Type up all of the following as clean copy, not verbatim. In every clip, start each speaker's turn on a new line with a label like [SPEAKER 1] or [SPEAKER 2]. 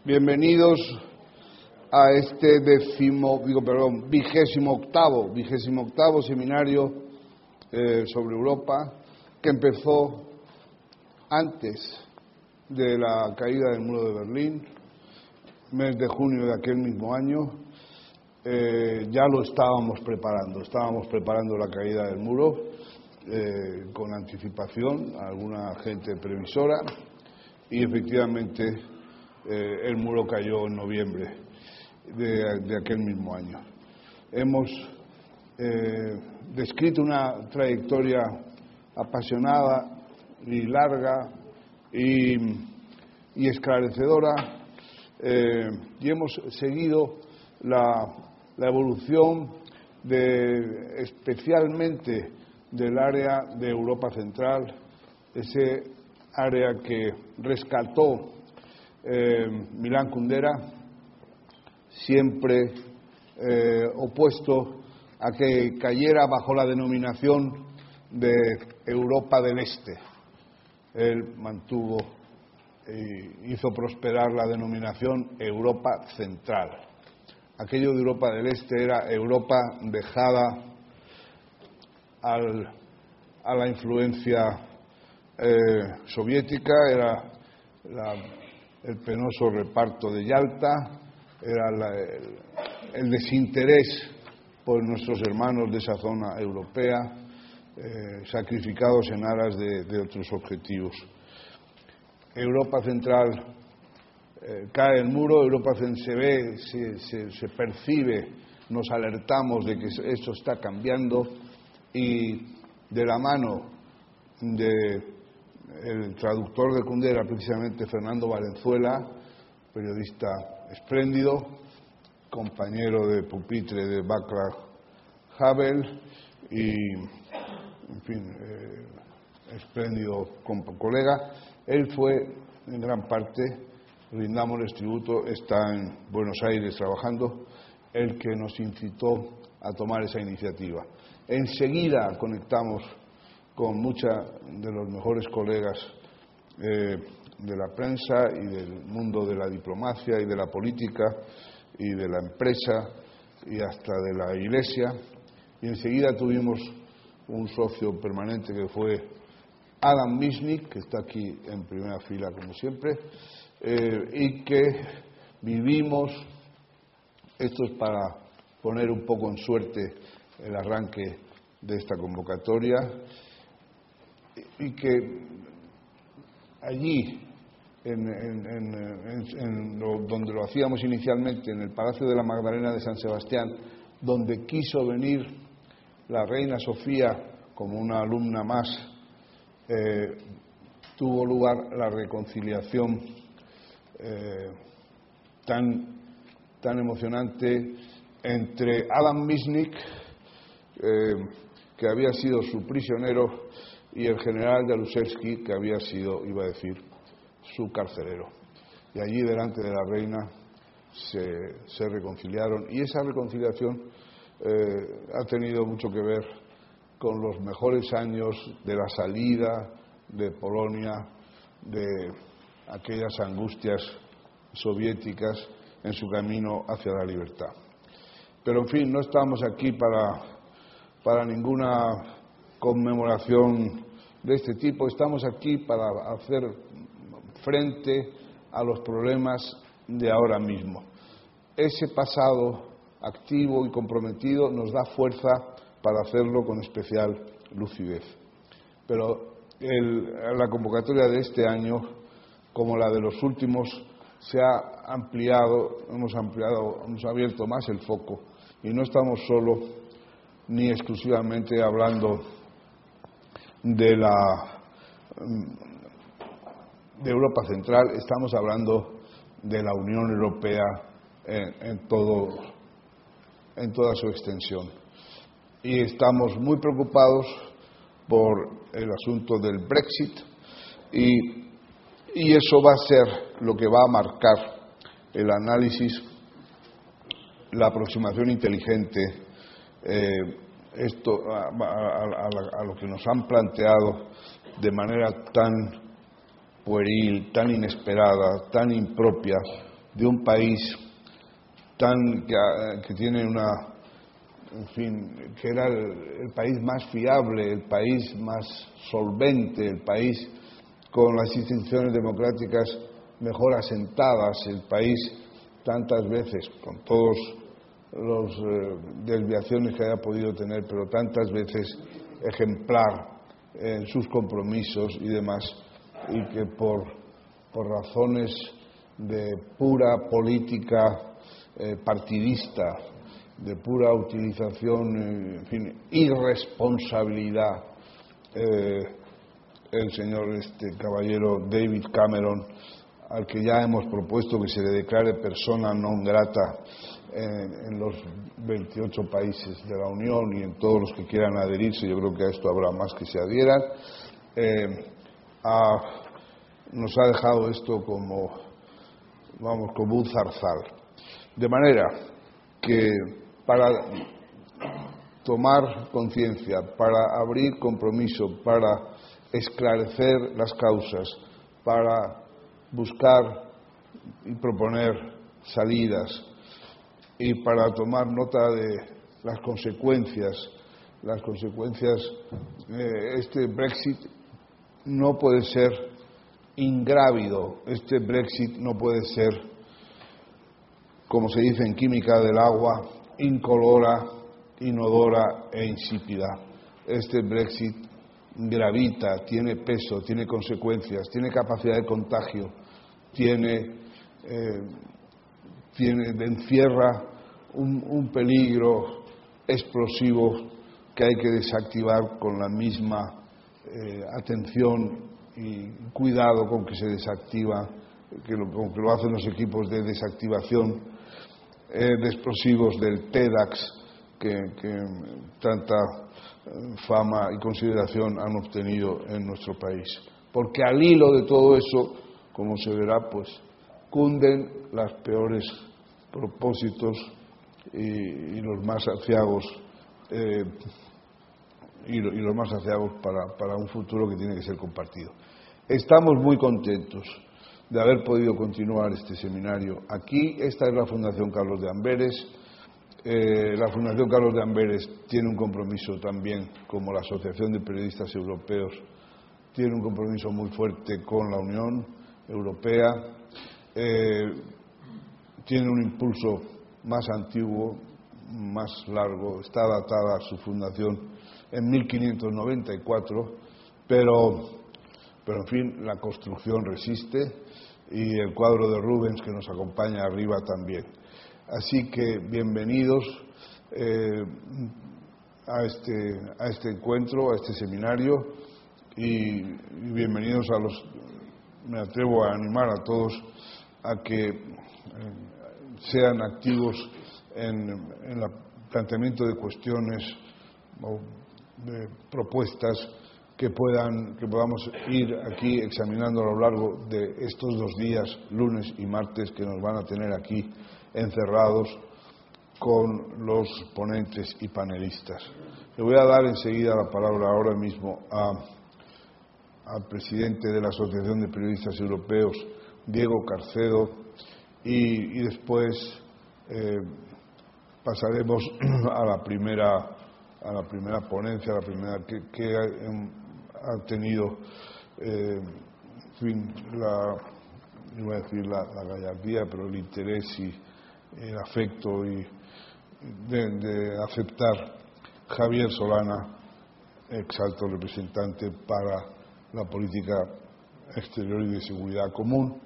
[SPEAKER 1] Bienvenidos a este vigésimo octavo seminario sobre Europa, que empezó antes de la caída del muro de Berlín, mes de junio de aquel mismo año. Ya lo estábamos preparando la caída del muro con anticipación, alguna gente previsora, y efectivamente el muro cayó en noviembre de aquel mismo año. Hemos descrito una trayectoria apasionada y larga y esclarecedora, y hemos seguido la evolución especialmente del área de Europa Central, ese área que rescató Milan Kundera, siempre opuesto a que cayera bajo la denominación de Europa del Este. Él mantuvo y hizo prosperar la denominación Europa Central. Aquello de Europa del Este era Europa dejada a la influencia soviética, era el penoso reparto de Yalta, era el desinterés por nuestros hermanos de esa zona europea, sacrificados en aras de otros objetivos. Europa Central, cae el muro, Europa se ve, se percibe, nos alertamos de que esto está cambiando, y de la mano del traductor de Kundera, precisamente Fernando Valenzuela, periodista espléndido, compañero de pupitre de Václav Havel y, en fin, espléndido colega. Él fue, en gran parte, rindámosles tributo, está en Buenos Aires trabajando, el que nos incitó a tomar esa iniciativa. Enseguida conectamos con muchos de los mejores colegas de la prensa y del mundo de la diplomacia y de la política y de la empresa y hasta de la Iglesia, y enseguida tuvimos un socio permanente que fue Adam Michnik, que está aquí en primera fila como siempre, y que vivimos, esto es para poner un poco en suerte el arranque de esta convocatoria, y que allí, donde lo hacíamos inicialmente, en el Palacio de la Magdalena de San Sebastián, donde quiso venir la reina Sofía como una alumna más, tuvo lugar la reconciliación tan emocionante entre Adam Michnik, que había sido su prisionero, y el general Jaruzelski, que había sido, iba a decir, su carcelero. Y allí, delante de la reina, se reconciliaron, y esa reconciliación ha tenido mucho que ver con los mejores años de la salida de Polonia de aquellas angustias soviéticas en su camino hacia la libertad. Pero, en fin, no estamos aquí para ninguna conmemoración de este tipo, estamos aquí para hacer frente a los problemas de ahora mismo. Ese pasado activo y comprometido nos da fuerza para hacerlo con especial lucidez. Pero la convocatoria de este año, como la de los últimos, se ha ampliado, hemos abierto más el foco, y no estamos solo ni exclusivamente hablando de Europa Central, estamos hablando de la Unión Europea en toda su extensión. Y estamos muy preocupados por el asunto del Brexit, y eso va a ser lo que va a marcar el análisis, la aproximación inteligente, a lo que nos han planteado de manera tan pueril, tan inesperada, tan impropia de un país que tiene que era el país más fiable, el país más solvente, el país con las instituciones democráticas mejor asentadas, el país tantas veces, con todos los desviaciones que haya podido tener, pero tantas veces ejemplar en sus compromisos y demás, y que por razones de pura política partidista, de pura utilización, irresponsabilidad, el señor caballero David Cameron, al que ya hemos propuesto que se le declare persona non grata en los 28 países de la Unión y en todos los que quieran adherirse. Yo creo que a esto habrá más que se adhieran. Nos ha dejado esto como un zarzal. De manera que para tomar conciencia, para abrir compromiso, para esclarecer las causas, para buscar y proponer salidas y para tomar nota de las consecuencias. Este Brexit no puede ser ingrávido, este Brexit no puede ser, como se dice en química del agua, incolora, inodora e insípida. Este Brexit gravita, tiene peso, tiene consecuencias, tiene capacidad de contagio, encierra un peligro explosivo que hay que desactivar con la misma atención y cuidado con que se desactiva, con que lo hacen los equipos de desactivación de explosivos del TEDx, que tanta fama y consideración han obtenido en nuestro país. Porque al hilo de todo eso, como se verá, pues cunden los peores propósitos y los más aciagos para un futuro que tiene que ser compartido. Estamos muy contentos de haber podido continuar este seminario aquí. Esta es la Fundación Carlos de Amberes. La Fundación Carlos de Amberes tiene un compromiso también, como la Asociación de Periodistas Europeos, tiene un compromiso muy fuerte con la Unión Europea. Tiene un impulso más antiguo, más largo, está datada a su fundación en 1594, pero en fin, la construcción resiste y el cuadro de Rubens que nos acompaña arriba también. Así que bienvenidos a este encuentro, a este seminario, y bienvenidos me atrevo a animar a todos a que sean activos en el planteamiento de cuestiones o de propuestas que podamos ir aquí examinando a lo largo de estos 2 días, lunes y martes, que nos van a tener aquí encerrados con los ponentes y panelistas. Le voy a dar enseguida la palabra ahora mismo al presidente de la Asociación de Periodistas Europeos, Diego Carcedo, y después pasaremos a la primera ponencia, a la primera que ha tenido iba a decir la gallardía, pero el interés y el afecto de aceptar Javier Solana, ex alto representante para la política exterior y de seguridad común,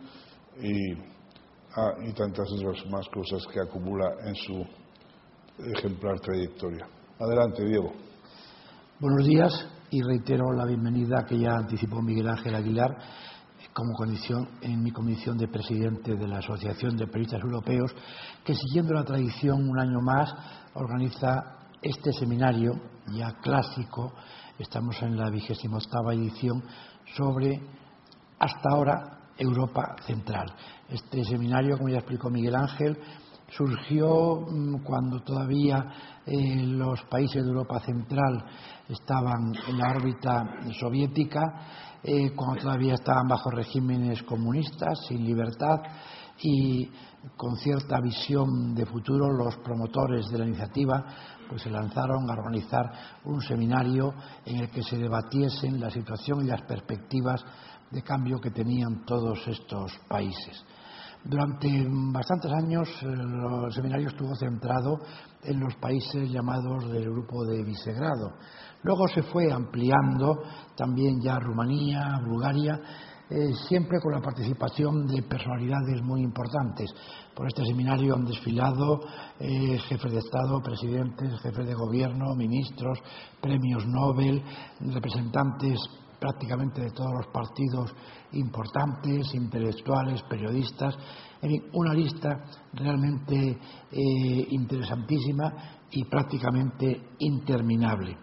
[SPEAKER 1] y tantas otras más cosas que acumula en su ejemplar trayectoria. Adelante, Diego.
[SPEAKER 2] Buenos días, y reitero la bienvenida que ya anticipó Miguel Ángel Aguilar en mi condición de presidente de la Asociación de Periodistas Europeos, que siguiendo la tradición un año más organiza este seminario ya clásico. Estamos en la 28ª edición sobre, hasta ahora, Europa Central. Este seminario, como ya explicó Miguel Ángel, surgió cuando todavía los países de Europa Central estaban en la órbita soviética, cuando todavía estaban bajo regímenes comunistas, sin libertad, y con cierta visión de futuro los promotores de la iniciativa pues se lanzaron a organizar un seminario en el que se debatiesen la situación y las perspectivas de cambio que tenían todos estos países. Durante bastantes años el seminario estuvo centrado en los países llamados del grupo de Visegrado. Luego se fue ampliando también ya Rumanía, Bulgaria, siempre con la participación de personalidades muy importantes. Por este seminario han desfilado jefes de Estado, presidentes, jefes de gobierno, ministros, premios Nobel, representantes prácticamente de todos los partidos importantes, intelectuales, periodistas, en fin, una lista realmente interesantísima y prácticamente interminable.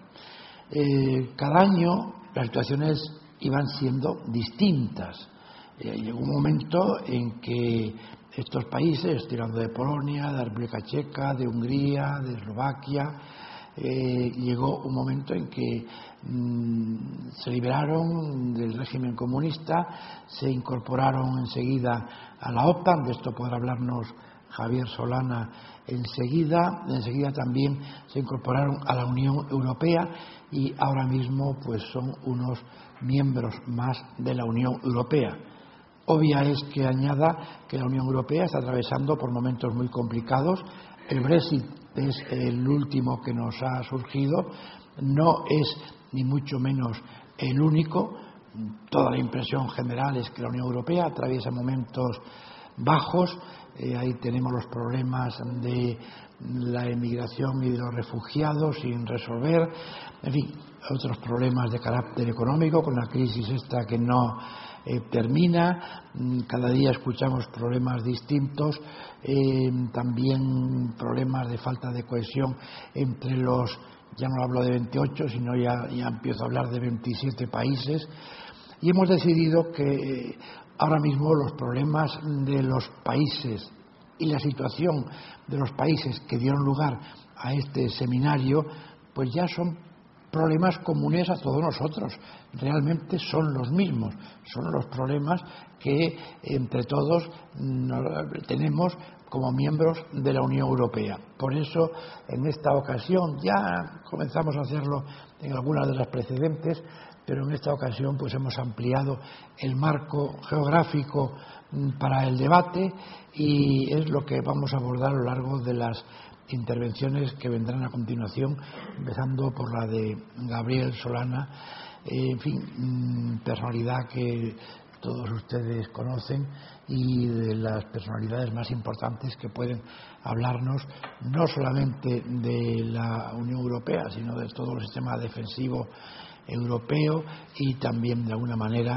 [SPEAKER 2] Cada año las situaciones iban siendo distintas. Llegó un momento en que estos países, estoy hablando de Polonia, de la República Checa, de Hungría, de Eslovaquia, llegó un momento en que se liberaron del régimen comunista, se incorporaron enseguida a la OTAN, de esto podrá hablarnos Javier Solana enseguida también se incorporaron a la Unión Europea y ahora mismo pues son unos miembros más de la Unión Europea. Obvia es que añada que la Unión Europea está atravesando por momentos muy complicados. El Brexit es el último que nos ha surgido, no es ni mucho menos el único. Toda la impresión general es que la Unión Europea atraviesa momentos bajos. Ahí tenemos los problemas de la emigración y de los refugiados sin resolver, en fin, otros problemas de carácter económico con la crisis esta que no termina. Cada día escuchamos problemas distintos, también problemas de falta de cohesión entre los, ya no hablo de 28, sino ya empiezo a hablar de 27 países, y hemos decidido que ahora mismo los problemas de los países y la situación de los países que dieron lugar a este seminario pues ya son problemas comunes a todos nosotros, realmente son los mismos, son los problemas que entre todos tenemos como miembros de la Unión Europea. Por eso, en esta ocasión, ya comenzamos a hacerlo en algunas de las precedentes, pero en esta ocasión pues hemos ampliado el marco geográfico para el debate y es lo que vamos a abordar a lo largo de las intervenciones que vendrán a continuación, empezando por la de Gabriel Solana, en fin, personalidad que todos ustedes conocen y de las personalidades más importantes que pueden hablarnos no solamente de la Unión Europea, sino de todo el sistema defensivo europeo y también de alguna manera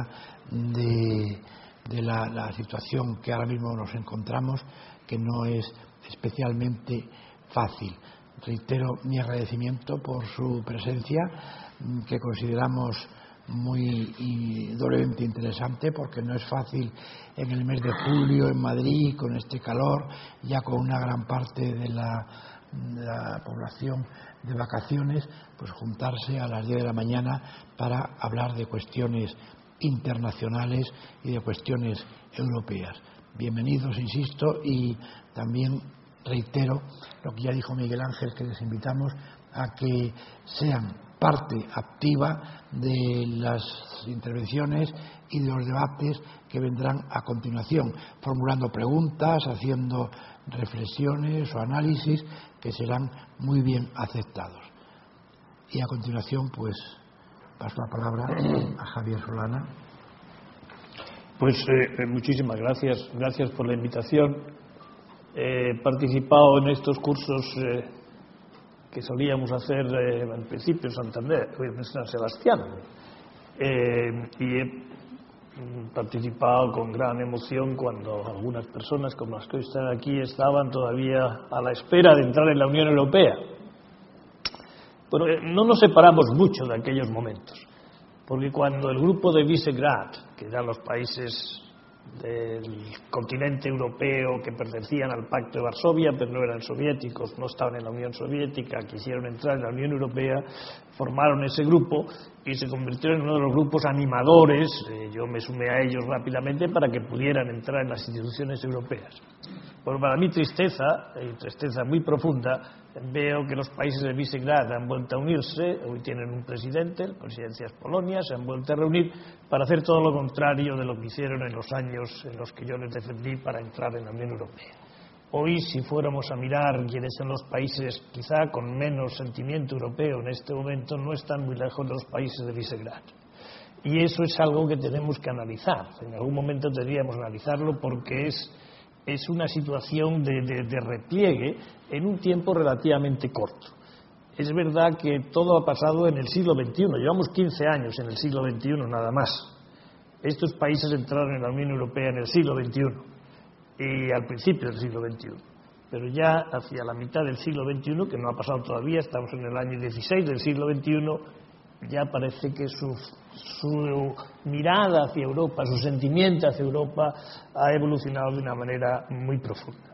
[SPEAKER 2] de la situación que ahora mismo nos encontramos, que no es especialmente fácil. Reitero mi agradecimiento por su presencia, que consideramos muy y doblemente interesante, porque no es fácil en el mes de julio en Madrid, con este calor, ya con una gran parte de la población de vacaciones, pues juntarse a las 10 de la mañana para hablar de cuestiones internacionales y de cuestiones europeas. Bienvenidos, insisto, y también reitero lo que ya dijo Miguel Ángel, que les invitamos a que sean parte activa de las intervenciones y de los debates que vendrán a continuación, formulando preguntas, haciendo reflexiones o análisis que serán muy bien aceptados. Y a continuación, pues, paso la palabra a Javier Solana.
[SPEAKER 3] Pues muchísimas gracias. Gracias por la invitación. He participado en estos cursos que solíamos hacer al principio en Santander, en San Sebastián, y he participado con gran emoción cuando algunas personas como las que hoy están aquí estaban todavía a la espera de entrar en la Unión Europea. Pero no nos separamos mucho de aquellos momentos, porque cuando el grupo de Visegrad, que eran los países del continente europeo que pertenecían al Pacto de Varsovia, pero no eran soviéticos, no estaban en la Unión Soviética, quisieron entrar en la Unión Europea, formaron ese grupo y se convirtieron en uno de los grupos animadores. Yo me sumé a ellos rápidamente para que pudieran entrar en las instituciones europeas. Bueno, para mí tristeza, y tristeza muy profunda, veo que los países de Visegrad han vuelto a unirse, hoy tienen un presidente, la presidencia es Polonia, se han vuelto a reunir para hacer todo lo contrario de lo que hicieron en los años en los que yo les defendí para entrar en la Unión Europea. Hoy, si fuéramos a mirar quiénes son los países quizá con menos sentimiento europeo en este momento, no están muy lejos de los países de Visegrad. Y eso es algo que tenemos que analizar. En algún momento deberíamos analizarlo porque es una situación de repliegue en un tiempo relativamente corto. Es verdad que todo ha pasado en el siglo XXI, llevamos 15 años en el siglo XXI nada más. Estos países entraron en la Unión Europea en el siglo XXI y al principio del siglo XXI. Pero ya hacia la mitad del siglo XXI, que no ha pasado todavía, estamos en el año 16 del siglo XXI, ya parece que su mirada hacia Europa, su sentimiento hacia Europa ha evolucionado de una manera muy profunda.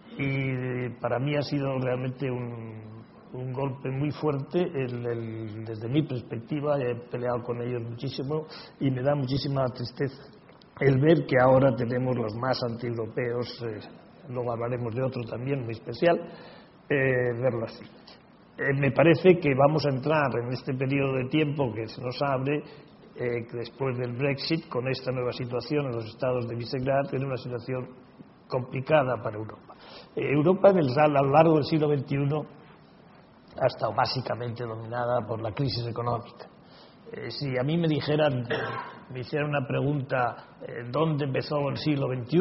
[SPEAKER 3] Y para mí ha sido realmente un golpe muy fuerte desde mi perspectiva. He peleado con ellos muchísimo y me da muchísima tristeza el ver que ahora tenemos los más antieuropeos, luego hablaremos de otro también muy especial, verlo así. Me parece que vamos a entrar en este periodo de tiempo que se nos abre después del Brexit, con esta nueva situación en los estados de Visegrad, en una situación complicada para Europa. Europa a lo largo del siglo XXI ha estado básicamente dominada por la crisis económica. Si a mí me hicieran una pregunta, ¿dónde empezó el siglo XXI?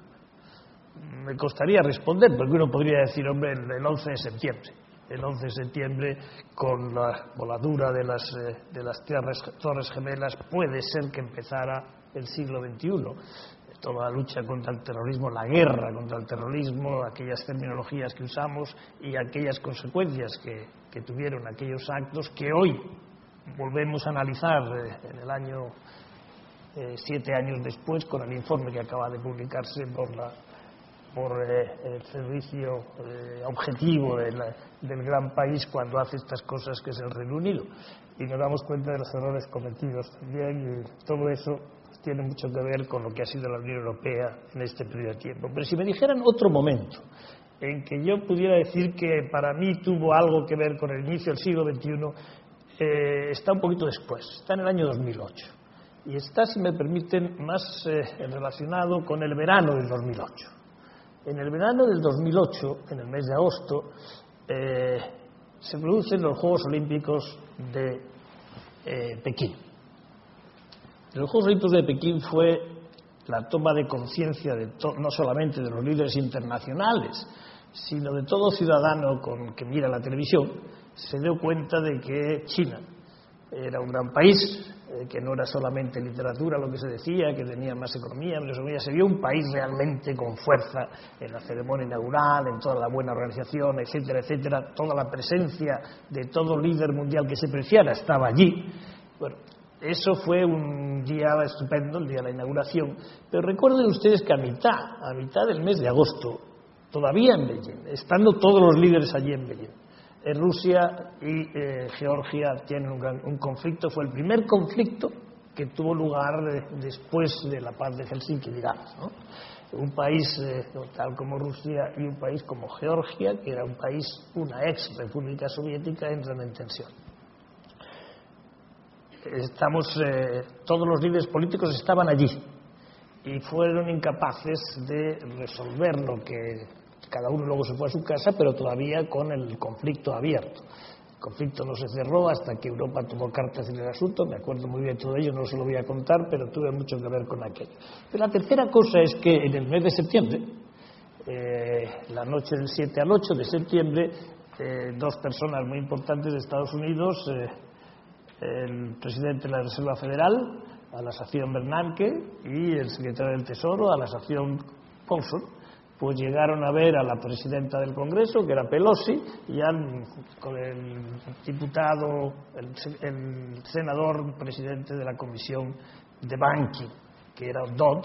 [SPEAKER 3] Me costaría responder, porque uno podría decir, hombre, el 11 de septiembre. El 11 de septiembre, con la voladura de las Torres Gemelas, puede ser que empezara el siglo XXI. Toda la lucha contra el terrorismo, la guerra contra el terrorismo, aquellas terminologías que usamos y aquellas consecuencias que tuvieron aquellos actos que hoy volvemos a analizar en el año 7 años después, con el informe que acaba de publicarse por el servicio objetivo del gran país cuando hace estas cosas, que es el Reino Unido, y nos damos cuenta de los errores cometidos también, y todo eso tiene mucho que ver con lo que ha sido la Unión Europea en este periodo de tiempo. Pero si me dijeran otro momento en que yo pudiera decir que para mí tuvo algo que ver con el inicio del siglo XXI, está un poquito después, está en el año 2008, y está, si me permiten, más relacionado con el verano del 2008. En el verano del 2008, en el mes de agosto, se producen los Juegos Olímpicos de Pekín. Los Juegos Olímpicos de Pekín fue la toma de conciencia no solamente de los líderes internacionales, sino de todo ciudadano que mira la televisión, se dio cuenta de que China era un gran país, que no era solamente literatura lo que se decía, que tenía más economía, menos economía. Se vio un país realmente con fuerza en la ceremonia inaugural, en toda la buena organización, etcétera, etcétera. Toda la presencia de todo líder mundial que se preciara estaba allí. Bueno, eso fue un día estupendo, el día de la inauguración. Pero recuerden ustedes que a mitad del mes de agosto, todavía en Beijing, estando todos los líderes allí en Beijing, Rusia y Georgia tienen un conflicto. Fue el primer conflicto que tuvo lugar después de la paz de Helsinki, digamos, ¿no? Un país tal como Rusia y un país como Georgia, que era un país, una ex república soviética, entran en tensión. Todos los líderes políticos estaban allí y fueron incapaces de resolver lo que cada uno luego se fue a su casa, pero todavía con el conflicto abierto. El conflicto no se cerró hasta que Europa tomó cartas en el asunto. Me acuerdo muy bien de todo ello, no se lo voy a contar, pero tuve mucho que ver con aquello. Pero la tercera cosa es que en el mes de septiembre, la noche del 7 al 8 de septiembre, dos personas muy importantes de Estados Unidos, el presidente de la Reserva Federal, Alasdair Bernanke, y el secretario del Tesoro, Alasdair Paulson, pues llegaron a ver a la presidenta del Congreso, que era Pelosi, y con el diputado, el senador presidente de la Comisión de Banking, que era Dodd,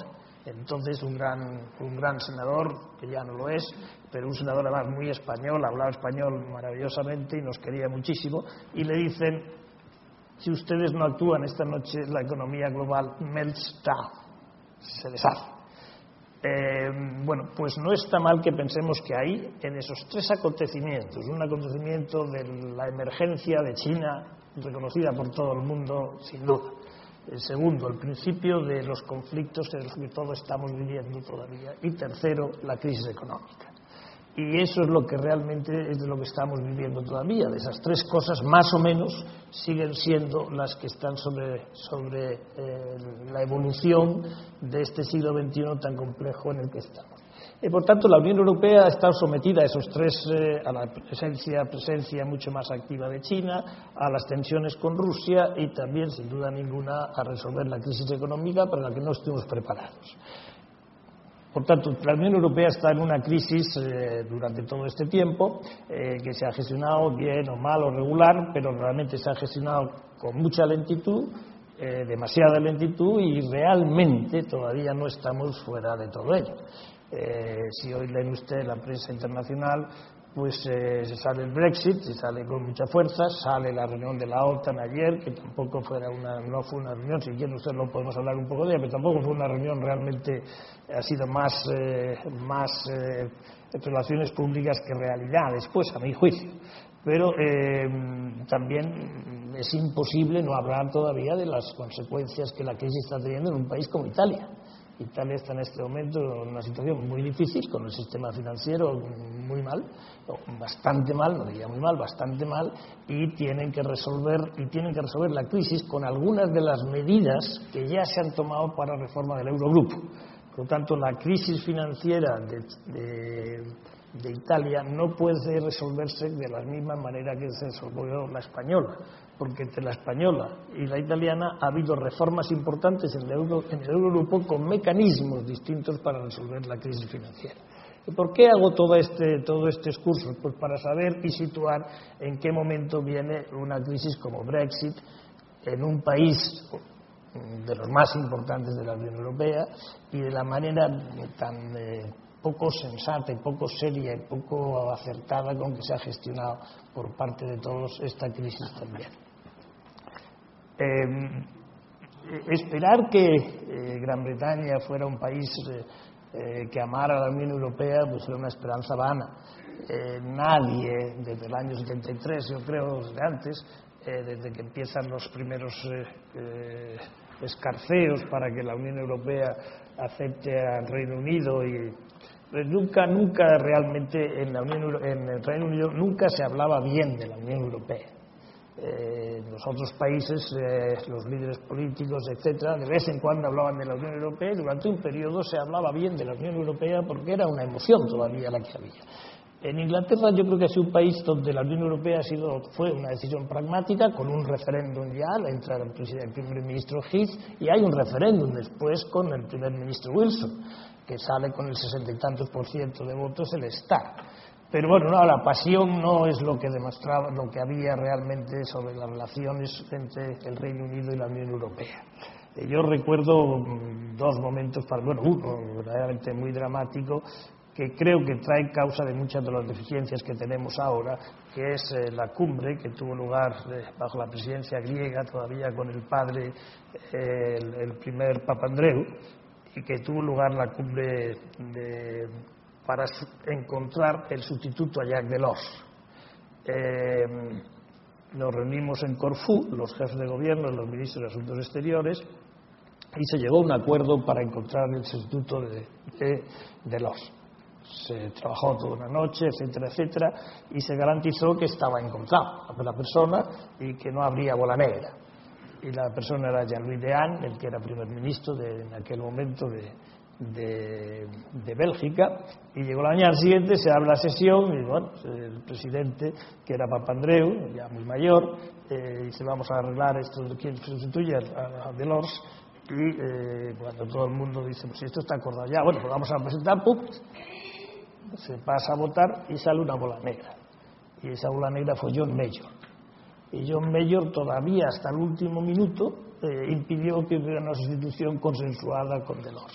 [SPEAKER 3] entonces un gran senador, que ya no lo es, pero un senador además muy español, hablaba español maravillosamente y nos quería muchísimo, y le dicen: si ustedes no actúan esta noche, la economía global melts down, se deshace. Bueno, pues no está mal que pensemos que ahí, en esos tres acontecimientos, un acontecimiento de la emergencia de China, reconocida por todo el mundo, sin duda. El segundo, el principio de los conflictos en los que todos estamos viviendo todavía. Y tercero, la crisis económica. Y eso es lo que realmente es de lo que estamos viviendo todavía. De esas tres cosas, más o menos, siguen siendo las que están sobre la evolución de este siglo XXI tan complejo en el que estamos. Y por tanto, la Unión Europea ha estado sometida a esos tres, a la presencia mucho más activa de China, a las tensiones con Rusia y también, sin duda ninguna, a resolver la crisis económica para la que no estuvimos preparados. Por tanto, la Unión Europea está en una crisis durante todo este tiempo, que se ha gestionado bien o mal o regular, pero realmente se ha gestionado con mucha lentitud, demasiada lentitud, y realmente todavía no estamos fuera de todo ello. Si hoy leen usted la prensa internacional, pues se sale el Brexit, se sale con mucha fuerza, sale la reunión de la OTAN ayer, que tampoco no fue una reunión, si quiere usted lo podemos hablar un poco de ella, pero tampoco fue una reunión realmente, ha sido más relaciones públicas que realidad después, a mi juicio. Pero también es imposible no hablar todavía de las consecuencias que la crisis está teniendo en un país como Italia. Italia está en este momento en una situación muy difícil, con el sistema financiero muy mal, bastante mal, no diría muy mal, bastante mal, y tienen que resolver la crisis con algunas de las medidas que ya se han tomado para la reforma del Eurogrupo. Por lo tanto, la crisis financiera de Italia no puede resolverse de la misma manera que se resolvió la española, porque entre la española y la italiana ha habido reformas importantes en el Eurogrupo con mecanismos distintos para resolver la crisis financiera. ¿Y por qué hago todo este excurso? Pues para saber y situar en qué momento viene una crisis como Brexit en un país de los más importantes de la Unión Europea y de la manera tan poco sensata y poco seria y poco acertada con que se ha gestionado por parte de todos esta crisis también. Esperar que Gran Bretaña fuera un país que amara a la Unión Europea pues era una esperanza vana. Nadie desde el año 73, yo creo, desde antes, desde que empiezan los primeros escarceos para que la Unión Europea acepte al Reino Unido y nunca realmente en el Reino Unido nunca se hablaba bien de la Unión Europea. En los otros países, los líderes políticos, etcétera, de vez en cuando hablaban de la Unión Europea y durante un periodo se hablaba bien de la Unión Europea porque era una emoción todavía la que había. En Inglaterra yo creo que ha sido un país donde la Unión Europea fue una decisión pragmática, con un referéndum ya, entra el primer ministro Heath, y hay un referéndum después con el primer ministro Wilson, que sale con el 60 y tantos % de votos, el está. Pero bueno, no, la pasión no es lo que demostraba, lo que había realmente sobre las relaciones entre el Reino Unido y la Unión Europea. Yo recuerdo dos momentos, uno verdaderamente muy dramático, que creo que trae causa de muchas de las deficiencias que tenemos ahora, que es la cumbre que tuvo lugar bajo la presidencia griega, todavía con el padre, el primer Papandreou, y que tuvo lugar la cumbre para encontrar el sustituto a Jacques Delors. Nos reunimos en Corfú, los jefes de gobierno, los ministros de Asuntos Exteriores, y se llegó a un acuerdo para encontrar el sustituto de Delors. Se trabajó toda una noche, etcétera, etcétera, y se garantizó que estaba encontrado la persona y que no habría bola negra. Y la persona era Jean-Louis Dehaene, el que era primer ministro en aquel momento de Bélgica, y llegó la mañana siguiente, se abre la sesión y bueno, el presidente, que era Papandreou, ya muy mayor, dice: vamos a arreglar esto de quién sustituye a Delors, y cuando todo el mundo dice: pues esto está acordado ya, bueno, pues vamos a presentar, ¡pum!, se pasa a votar y sale una bola negra, y esa bola negra fue John Major, y John Major todavía hasta el último minuto impidió que hubiera una sustitución consensuada con Delors.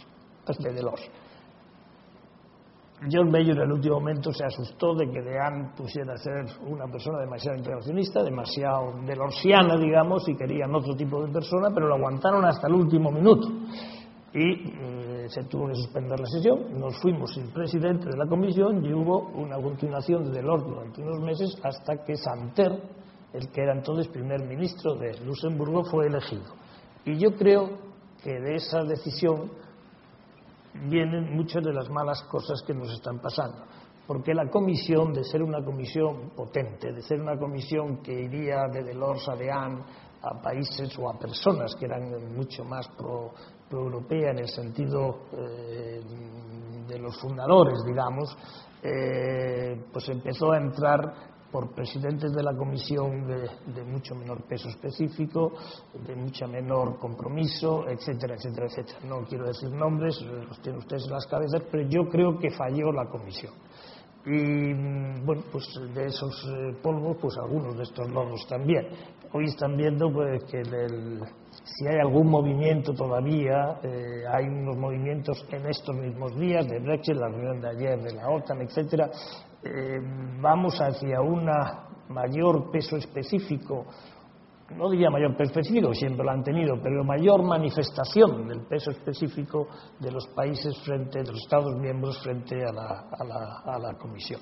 [SPEAKER 3] Delors. George Bayor en el último momento se asustó de que Dehaene pusiera a ser una persona demasiado intervencionista, demasiado delorsiana, digamos, y querían otro tipo de persona, pero lo aguantaron hasta el último minuto. Y se tuvo que suspender la sesión, nos fuimos sin presidente de la comisión y hubo una continuación de Delors durante unos meses hasta que Santer, el que era entonces primer ministro de Luxemburgo, fue elegido. Y yo creo que de esa decisión vienen muchas de las malas cosas que nos están pasando, porque la comisión, de ser una comisión potente, de ser una comisión que iría de Delors a Dehaene a países o a personas que eran mucho más pro-europea en el sentido de los fundadores, digamos, pues empezó a entrar por presidentes de la comisión de mucho menor peso específico, de mucho menor compromiso, etcétera, etcétera, etcétera. No quiero decir nombres, los tienen ustedes en las cabezas, pero yo creo que falló la comisión. Y bueno, pues de esos polvos, pues algunos de estos lodos también. Hoy están viendo pues que si hay algún movimiento todavía, hay unos movimientos en estos mismos días de Brexit, la reunión de ayer de la OTAN, etcétera. Vamos hacia un mayor peso específico, no diría mayor peso específico, siempre lo han tenido, pero mayor manifestación del peso específico de los países frente, de los Estados miembros frente a la Comisión.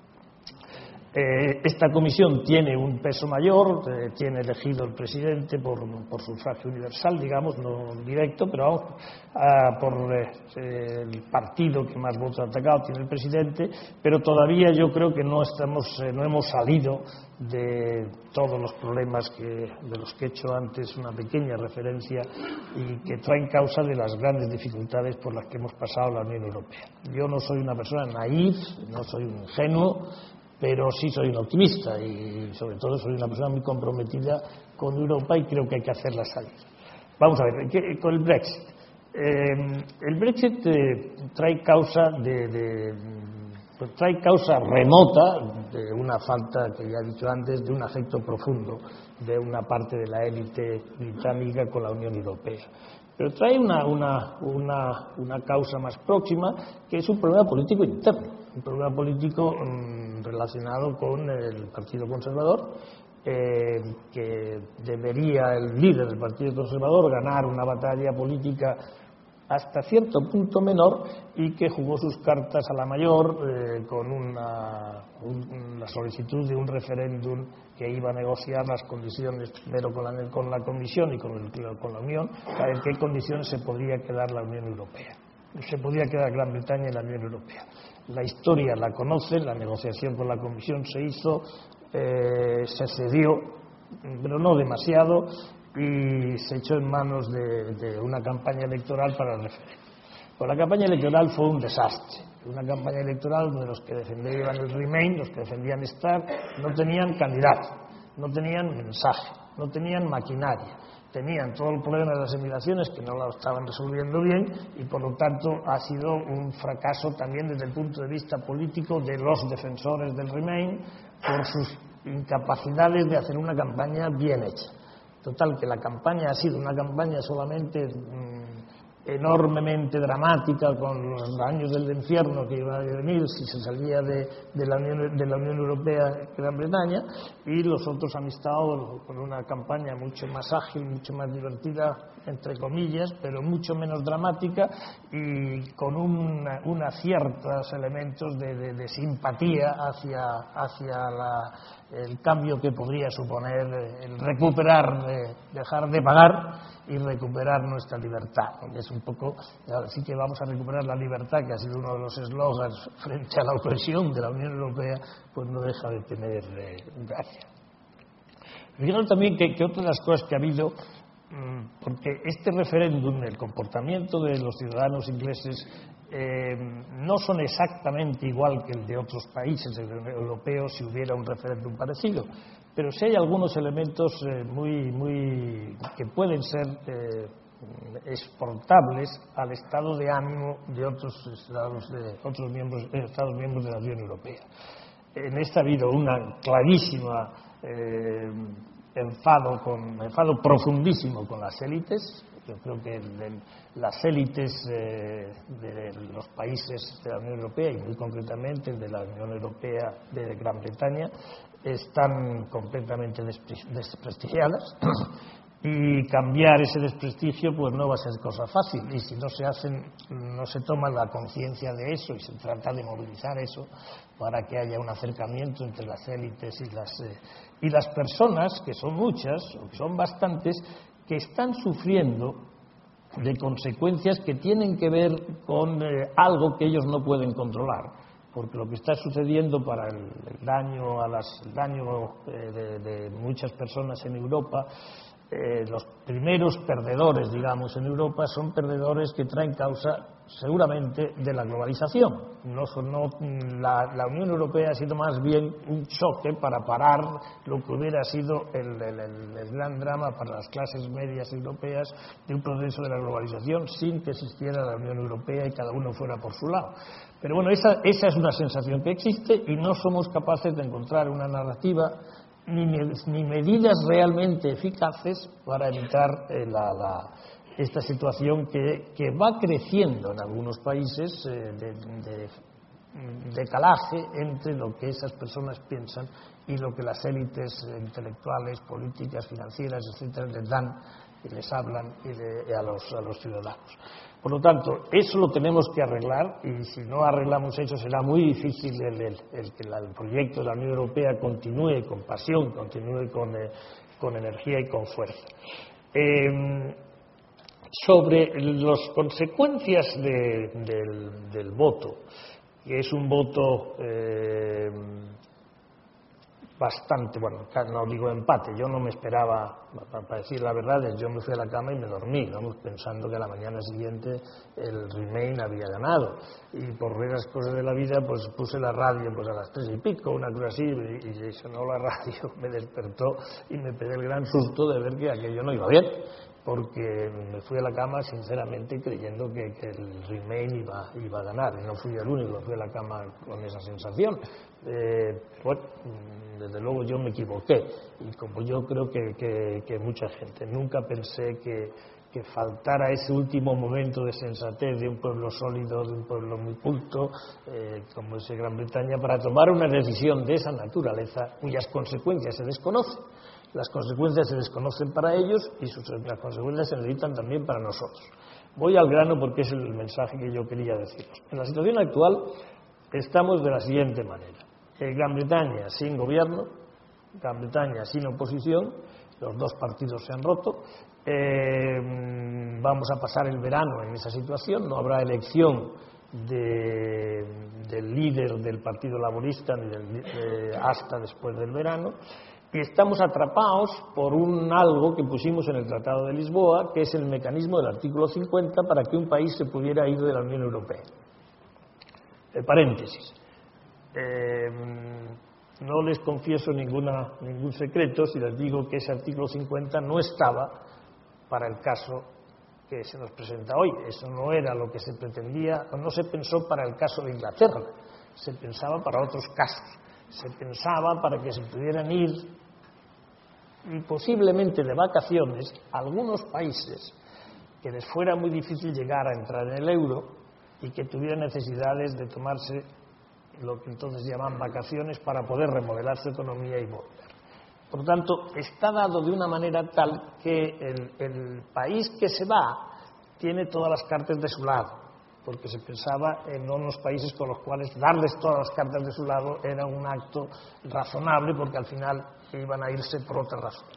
[SPEAKER 3] Esta comisión tiene un peso mayor, tiene elegido el presidente por sufragio universal, digamos, no directo, pero por el partido que más votos ha atacado tiene el presidente, pero todavía yo creo que no hemos salido de todos los problemas de los que he hecho antes una pequeña referencia y que traen causa de las grandes dificultades por las que hemos pasado la Unión Europea. Yo no soy una persona naïf, no soy un ingenuo, pero sí soy un optimista y sobre todo soy una persona muy comprometida con Europa y creo que hay que hacerla salir. Vamos a ver, con el Brexit. El Brexit trae causa trae causa remota de una falta, que ya he dicho antes, de un afecto profundo de una parte de la élite británica con la Unión Europea. Pero trae una causa más próxima, que es un problema político interno, un problema político relacionado con el Partido Conservador, que debería el líder del Partido Conservador ganar una batalla política hasta cierto punto menor y que jugó sus cartas a la mayor con una solicitud de un referéndum que iba a negociar las condiciones primero con la Comisión y con la Unión, a ver qué condiciones se podría quedar la Unión Europea. Se podría quedar Gran Bretaña en la Unión Europea. La historia la conocen, la negociación con la Comisión se hizo, se cedió, pero no demasiado, y se echó en manos de una campaña electoral para el referéndum. Pues la campaña electoral fue un desastre, una campaña electoral donde los que defendían el Remain, los que defendían estar, no tenían candidato, no tenían mensaje, no tenían maquinaria, tenían todo el problema de las emigraciones que no lo estaban resolviendo bien y por lo tanto ha sido un fracaso también desde el punto de vista político de los defensores del Remain por sus incapacidades de hacer una campaña bien hecha. Total, que la campaña ha sido una campaña solamente enormemente dramática, con los años del infierno que iba a venir si se salía de la Unión Europea Gran Bretaña, y los otros han estado con una campaña mucho más ágil, mucho más divertida, entre comillas, pero mucho menos dramática y con ciertos elementos de simpatía hacia el cambio que podría suponer el recuperar, dejar de pagar y recuperar nuestra libertad. Es un poco, ahora sí que vamos a recuperar la libertad, que ha sido uno de los eslogans frente a la opresión de la Unión Europea, pues no deja de tener gracia. Fijaros también que otra de las cosas que ha habido, porque este referéndum, el comportamiento de los ciudadanos ingleses no son exactamente igual que el de otros países europeos si hubiera un referéndum parecido, pero sí hay algunos elementos que pueden ser exportables al estado de ánimo de otros Estados miembros de la Unión Europea. En esta ha habido una clarísima enfado profundísimo con las élites. Yo creo que las élites de los países de la Unión Europea, y muy concretamente de la Unión Europea de Gran Bretaña, están completamente desprestigiadas. Y cambiar ese desprestigio pues no va a ser cosa fácil, y si no se toma la conciencia de eso y se trata de movilizar eso para que haya un acercamiento entre las élites y las personas, que son muchas o que son bastantes, que están sufriendo de consecuencias que tienen que ver con algo que ellos no pueden controlar, porque lo que está sucediendo para el daño de muchas personas en Europa, los primeros perdedores, digamos, en Europa son perdedores que traen causa seguramente de la globalización. La Unión Europea ha sido más bien un choque para parar lo que hubiera sido el gran drama para las clases medias europeas de un proceso de la globalización sin que existiera la Unión Europea y cada uno fuera por su lado. Pero bueno, esa es una sensación que existe y no somos capaces de encontrar una narrativa ni medidas realmente eficaces para evitar esta situación que va creciendo en algunos países de decalaje entre lo que esas personas piensan y lo que las élites intelectuales, políticas, financieras, etcétera, les dan y les hablan a los ciudadanos. Por lo tanto, eso lo tenemos que arreglar, y si no arreglamos eso será muy difícil que el proyecto de la Unión Europea continúe con pasión, continúe con energía y con fuerza. Sobre las consecuencias del voto, que es un voto bastante, bueno, no digo empate, yo no me esperaba, para decir la verdad, yo me fui a la cama y me dormí, vamos, pensando que a la mañana siguiente el Remain había ganado, y por ver las cosas de la vida pues puse la radio pues a las 3:15, una cosa así, y sonó la radio, me despertó y me pegué el gran susto de ver que aquello no iba bien, porque me fui a la cama sinceramente creyendo que el Remain iba a ganar, y no fui el único que fui a la cama con esa sensación. Bueno, desde luego yo me equivoqué, y como yo creo que mucha gente, nunca pensé que faltara ese último momento de sensatez de un pueblo sólido, de un pueblo muy culto, como es Gran Bretaña, para tomar una decisión de esa naturaleza cuyas consecuencias se desconocen. Las consecuencias se desconocen para ellos y las consecuencias se necesitan también para nosotros. Voy al grano porque es el mensaje que yo quería deciros. En la situación actual estamos de la siguiente manera. Gran Bretaña sin gobierno, Gran Bretaña sin oposición, los dos partidos se han roto, vamos a pasar el verano en esa situación, no habrá elección del líder del Partido Laborista hasta después del verano, y estamos atrapados por algo que pusimos en el Tratado de Lisboa, que es el mecanismo del artículo 50 para que un país se pudiera ir de la Unión Europea. Paréntesis. No les confieso ningún secreto si les digo que ese artículo 50 no estaba para el caso que se nos presenta hoy. Eso no era lo que se pretendía, o no se pensó para el caso de Inglaterra, se pensaba para otros casos. Se pensaba para que se pudieran ir, y posiblemente de vacaciones, a algunos países que les fuera muy difícil llegar a entrar en el euro y que tuvieran necesidades de tomarse lo que entonces llaman vacaciones para poder remodelar su economía y volver. Por lo tanto, está dado de una manera tal que el país que se va tiene todas las cartas de su lado, porque se pensaba en unos países con los cuales darles todas las cartas de su lado era un acto razonable, porque al final iban a irse por otras razones.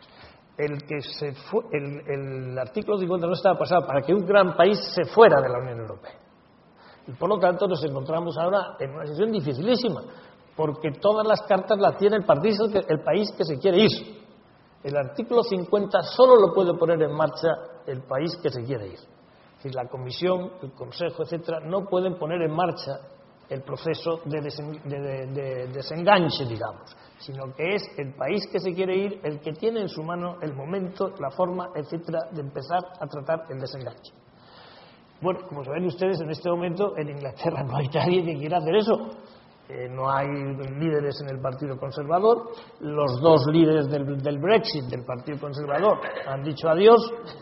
[SPEAKER 3] El artículo 50 no estaba pasado para que un gran país se fuera de la Unión Europea. Y por lo tanto nos encontramos ahora en una situación dificilísima, porque todas las cartas las tiene el país que se quiere ir. El artículo 50 solo lo puede poner en marcha el país que se quiere ir. Es decir, la Comisión, el Consejo, etcétera, no pueden poner en marcha el proceso de desenganche, digamos, sino que es el país que se quiere ir el que tiene en su mano el momento, la forma, etcétera, de empezar a tratar el desenganche. Bueno, como saben ustedes, en este momento en Inglaterra no hay nadie que quiera hacer eso. no hay líderes en el Partido Conservador, los dos líderes del Brexit, del Partido Conservador, han dicho adiós,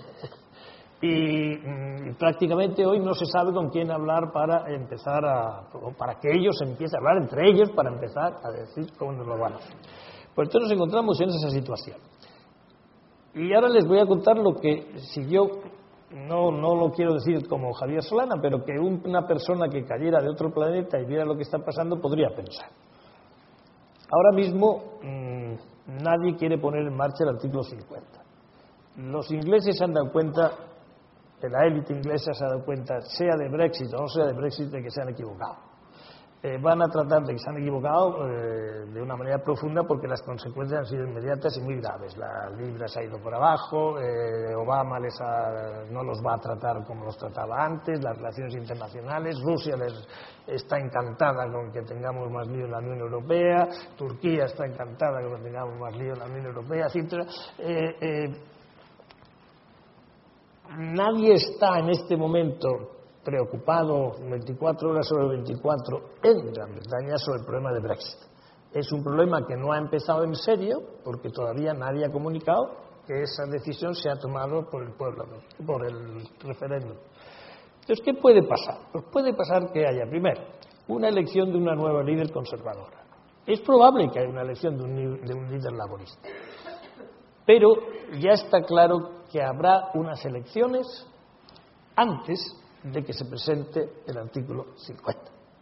[SPEAKER 3] y prácticamente hoy no se sabe con quién hablar para que ellos empiecen a hablar entre ellos para empezar a decir cómo nos lo van a hacer. Pues entonces nos encontramos en esa situación. Y ahora les voy a contar lo que, si yo no lo quiero decir como Javier Solana, pero que una persona que cayera de otro planeta y viera lo que está pasando podría pensar. Ahora mismo nadie quiere poner en marcha el artículo 50. Los ingleses se han dado cuenta, la élite inglesa se ha dado cuenta, sea de Brexit o no sea de Brexit, de que se han equivocado. Van a tratar de que se han equivocado de una manera profunda, porque las consecuencias han sido inmediatas y muy graves. La libra se ha ido por abajo, Obama no los va a tratar como los trataba antes, las relaciones internacionales, Rusia está encantada con que tengamos más lío en la Unión Europea, Turquía está encantada con que tengamos más lío en la Unión Europea, etc. Nadie está en este momento preocupado 24 horas sobre 24 en Gran Bretaña sobre el problema de Brexit. Es un problema que no ha empezado en serio, porque todavía nadie ha comunicado que esa decisión se ha tomado por el pueblo, por el referéndum. Entonces, ¿qué puede pasar? Pues puede pasar que haya, primero, una elección de una nueva líder conservadora. Es probable que haya una elección de un líder laborista. Pero ya está claro que habrá unas elecciones antes de que se presente el artículo 50.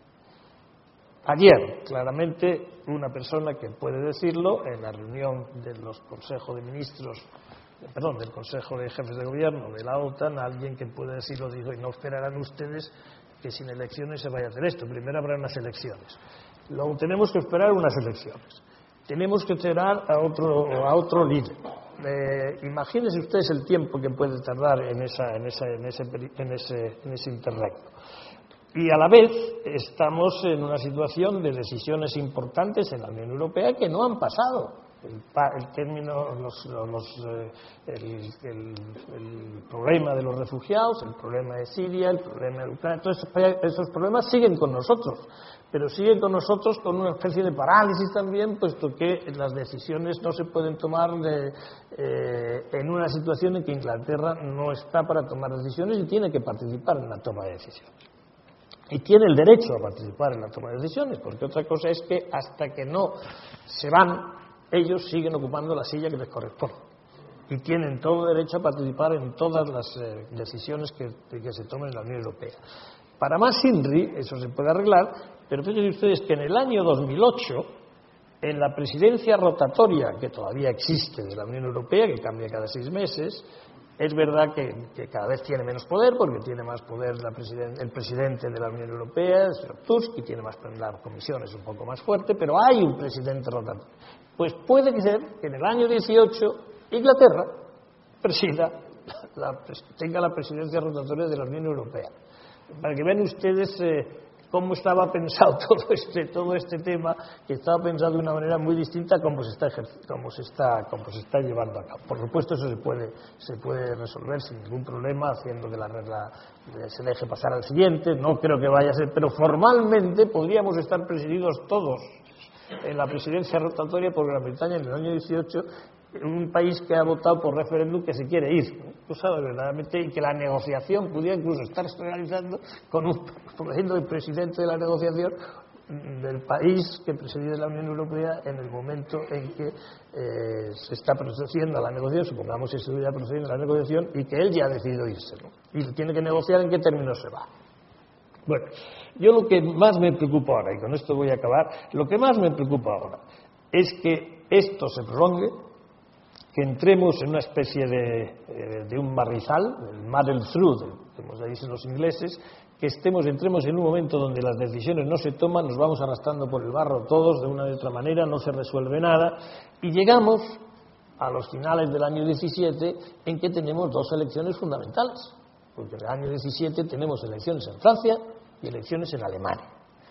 [SPEAKER 3] Ayer, claramente, una persona que puede decirlo en la reunión de los consejos de ministros, del Consejo de Jefes de Gobierno de la OTAN, alguien que puede decirlo dijo: y no esperarán ustedes que sin elecciones se vaya a hacer esto, primero habrá unas elecciones. Luego tenemos que esperar unas elecciones. Tenemos que esperar a otro líder. Imagínense ustedes el tiempo que puede tardar en ese interregno. Y a la vez estamos en una situación de decisiones importantes en la Unión Europea que no han pasado. El problema de los refugiados, el problema de Siria, el problema de Ucrania, todos esos problemas siguen con nosotros, pero siguen con nosotros con una especie de parálisis también, puesto que las decisiones no se pueden tomar en una situación en que Inglaterra no está para tomar decisiones y tiene que participar en la toma de decisiones. Y tiene el derecho a participar en la toma de decisiones, porque otra cosa es que hasta que no se van, ellos siguen ocupando la silla que les corresponde. Y tienen todo derecho a participar en todas las decisiones que se tomen en la Unión Europea. Para más INRI, eso se puede arreglar, pero fíjense ustedes que en el año 2008, en la presidencia rotatoria que todavía existe de la Unión Europea, que cambia cada 6 meses, es verdad que cada vez tiene menos poder, porque tiene más poder el presidente de la Unión Europea, el señor Tusk, y tiene más, la comisión es un poco más fuerte, pero hay un presidente rotatorio. Pues puede ser que en el año 18 Inglaterra tenga la presidencia rotatoria de la Unión Europea. Para que vean ustedes cómo estaba pensado todo este tema, que estaba pensado de una manera muy distinta a cómo se está llevando a cabo. Por supuesto, eso se puede resolver sin ningún problema, haciendo que la regla se deje pasar al siguiente. No creo que vaya a ser, pero formalmente podríamos estar presididos todos en la presidencia rotatoria por Gran Bretaña en el año 18, un país que ha votado por referéndum que se quiere ir, verdaderamente, y que la negociación pudiera incluso estar realizando siendo el presidente de la negociación del país que preside la Unión Europea en el momento en que se está procediendo a la negociación, supongamos que se estuviera procediendo a la negociación y que él ya ha decidido irse, ¿no? Y tiene que negociar en qué términos se va. Bueno, yo lo que más me preocupa ahora, y con esto voy a acabar, lo que más me preocupa ahora es que esto se prolongue, que entremos en una especie de un barrizal, el muddle through, como se dicen los ingleses, que entremos en un momento donde las decisiones no se toman, nos vamos arrastrando por el barro todos de una u otra manera, no se resuelve nada, y llegamos a los finales del año 17 en que tenemos 2 elecciones fundamentales, porque en el año 17 tenemos elecciones en Francia y elecciones en Alemania.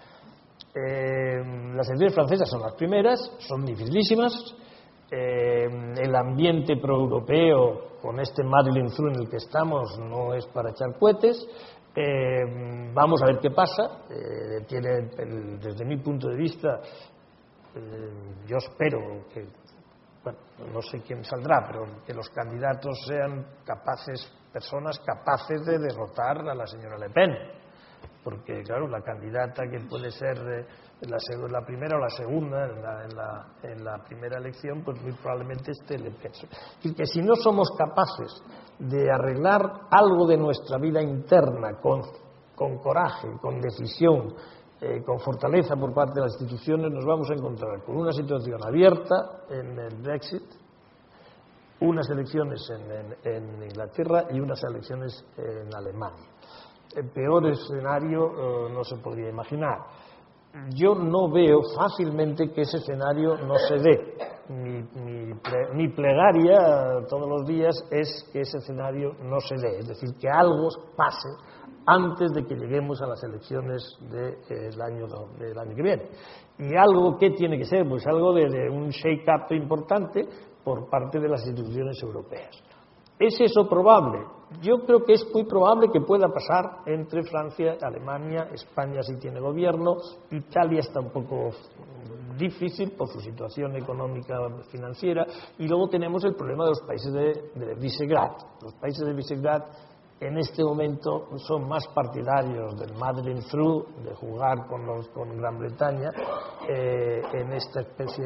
[SPEAKER 3] Las elecciones francesas son las primeras, son dificilísimas. El ambiente proeuropeo con este muddling through en el que estamos no es para echar cohetes. Vamos a ver qué pasa. Desde mi punto de vista, yo espero que, bueno, no sé quién saldrá, pero que los candidatos sean personas capaces de derrotar a la señora Le Pen, porque claro, la candidata que puede ser la primera o la segunda en la primera elección, pues muy probablemente esté Le Pen. Y que si no somos capaces de arreglar algo de nuestra vida interna con coraje, con decisión, con fortaleza por parte de las instituciones, nos vamos a encontrar con una situación abierta en el Brexit, unas elecciones en Inglaterra y unas elecciones en Alemania. El peor escenario no se podría imaginar. Yo no veo fácilmente que ese escenario no se dé. Mi plegaria todos los días es que ese escenario no se dé, es decir, que algo pase antes de que lleguemos a las elecciones del año que viene. ¿Y algo qué tiene que ser? Pues algo de un shake-up importante por parte de las instituciones europeas. ¿Es eso probable? Yo creo que es muy probable que pueda pasar entre Francia, Alemania, España si tiene gobierno, Italia está un poco difícil por su situación económica financiera, y luego tenemos el problema de los países de Visegrad. Los países de Visegrad en este momento son más partidarios del muddling through, de jugar con Gran Bretaña en esta especie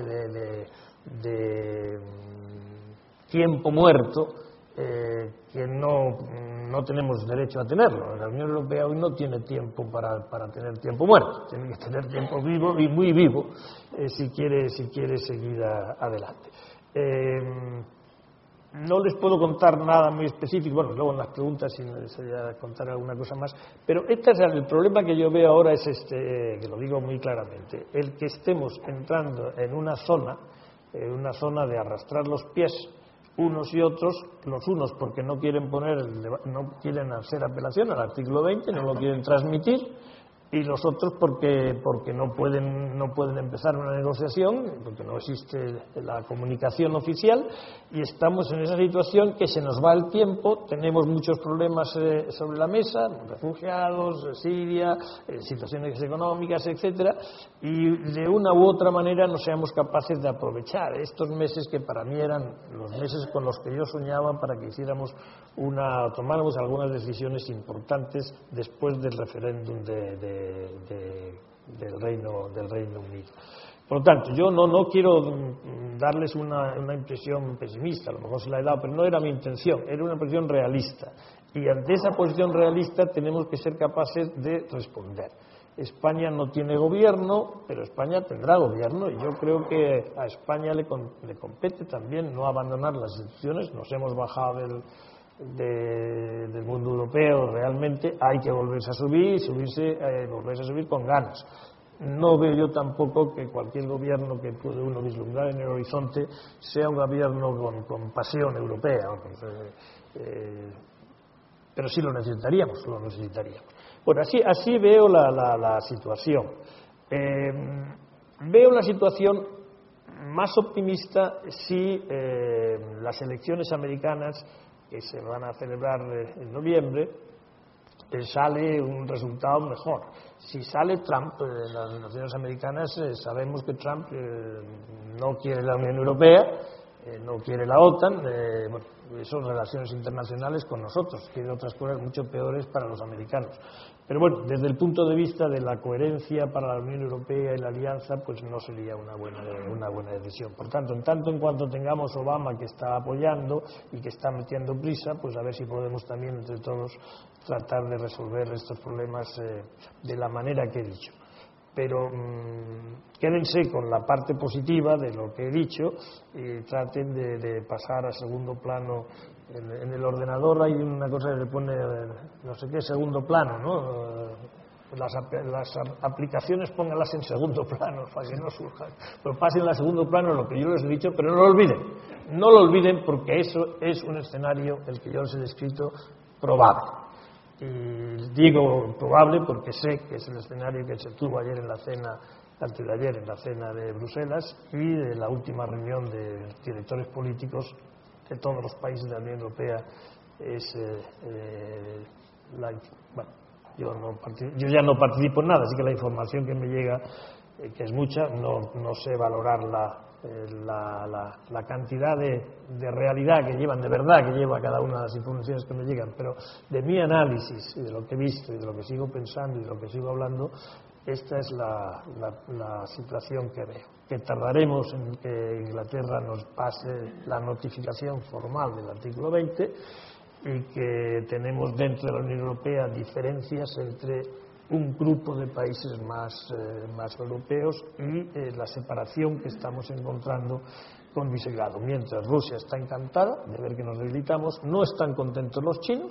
[SPEAKER 3] de tiempo muerto que no tenemos derecho a tenerlo. La Unión Europea hoy no tiene tiempo para tener tiempo muerto, tiene que tener tiempo vivo y muy vivo si quiere seguir adelante. No les puedo contar nada muy específico, bueno, luego en las preguntas si me desearía contar alguna cosa más, pero el problema que yo veo ahora es que lo digo muy claramente, el que estemos entrando en una zona de arrastrar los pies unos y otros, los unos porque no quieren hacer apelación al artículo 20, no lo quieren transmitir, y los otros porque no pueden empezar una negociación, porque no existe la comunicación oficial, y estamos en esa situación que se nos va el tiempo, tenemos muchos problemas sobre la mesa, refugiados, Siria, situaciones económicas, etcétera, y de una u otra manera no seamos capaces de aprovechar estos meses que para mí eran los meses con los que yo soñaba para que tomáramos algunas decisiones importantes después del referéndum del Reino Unido. Por lo tanto, yo no quiero darles una impresión pesimista, a lo mejor se la he dado, pero no era mi intención, era una impresión realista. Y ante esa posición realista tenemos que ser capaces de responder. España no tiene gobierno, pero España tendrá gobierno, y yo creo que a España le compete también no abandonar las instituciones. Nos hemos bajado del mundo europeo, realmente hay que volverse a volverse a subir con ganas. No veo yo tampoco que cualquier gobierno que puede uno vislumbrar en el horizonte sea un gobierno con pasión europea, pero sí lo necesitaríamos. Bueno, así veo la situación. Veo la situación más optimista si las elecciones americanas que se van a celebrar en noviembre, sale un resultado mejor. Si sale Trump, en las naciones americanas sabemos que Trump no quiere la Unión Europea, no quiere la OTAN, son relaciones internacionales con nosotros, quiere otras cosas mucho peores para los americanos. Pero bueno, desde el punto de vista de la coherencia para la Unión Europea y la alianza, pues no sería una buena decisión. Por tanto, en cuanto tengamos Obama que está apoyando y que está metiendo prisa, pues a ver si podemos también entre todos tratar de resolver estos problemas de la manera que he dicho. Pero quédense con la parte positiva de lo que he dicho y traten de pasar a segundo plano. En el ordenador hay una cosa que le pone no sé qué segundo plano, ¿no? Las aplicaciones pónganlas en segundo plano para que no surjan, pero pasen a segundo plano lo que yo les he dicho, pero no lo olviden porque eso es un escenario el que yo les he descrito probable. Y digo probable porque sé que es el escenario que se tuvo ayer antes de ayer en la cena de Bruselas y de la última reunión de directores políticos de todos los países de la Unión Europea. Yo ya no participo en nada, así que la información que me llega, que es mucha, no sé valorar la cantidad de realidad que llevan, de verdad que lleva cada una de las informaciones que me llegan, pero de mi análisis y de lo que he visto y de lo que sigo pensando y de lo que sigo hablando, esta es la situación que veo. Que tardaremos en que Inglaterra nos pase la notificación formal del artículo 20 y que tenemos dentro de la Unión Europea diferencias entre un grupo de países más europeos y la separación que estamos encontrando con Visegrado. Mientras Rusia está encantada de ver que nos debilitamos, no están contentos los chinos.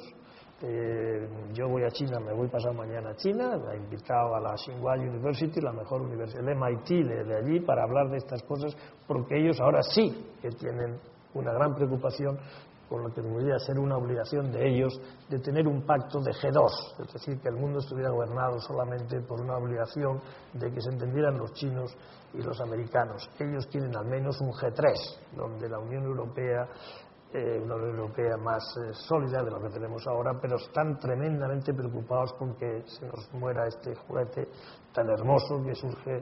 [SPEAKER 3] Yo voy a China, me voy pasado mañana a China, me ha invitado a la Tsinghua University, la mejor universidad, el MIT de allí, para hablar de estas cosas, porque ellos ahora sí que tienen una gran preocupación con lo que debería ser una obligación de ellos de tener un pacto de G2, es decir, que el mundo estuviera gobernado solamente por una obligación de que se entendieran los chinos y los americanos. Ellos quieren al menos un G3, donde la Unión Europea, una Unión Europea más sólida de lo que tenemos ahora, pero están tremendamente preocupados con que se nos muera este juguete tan hermoso que surge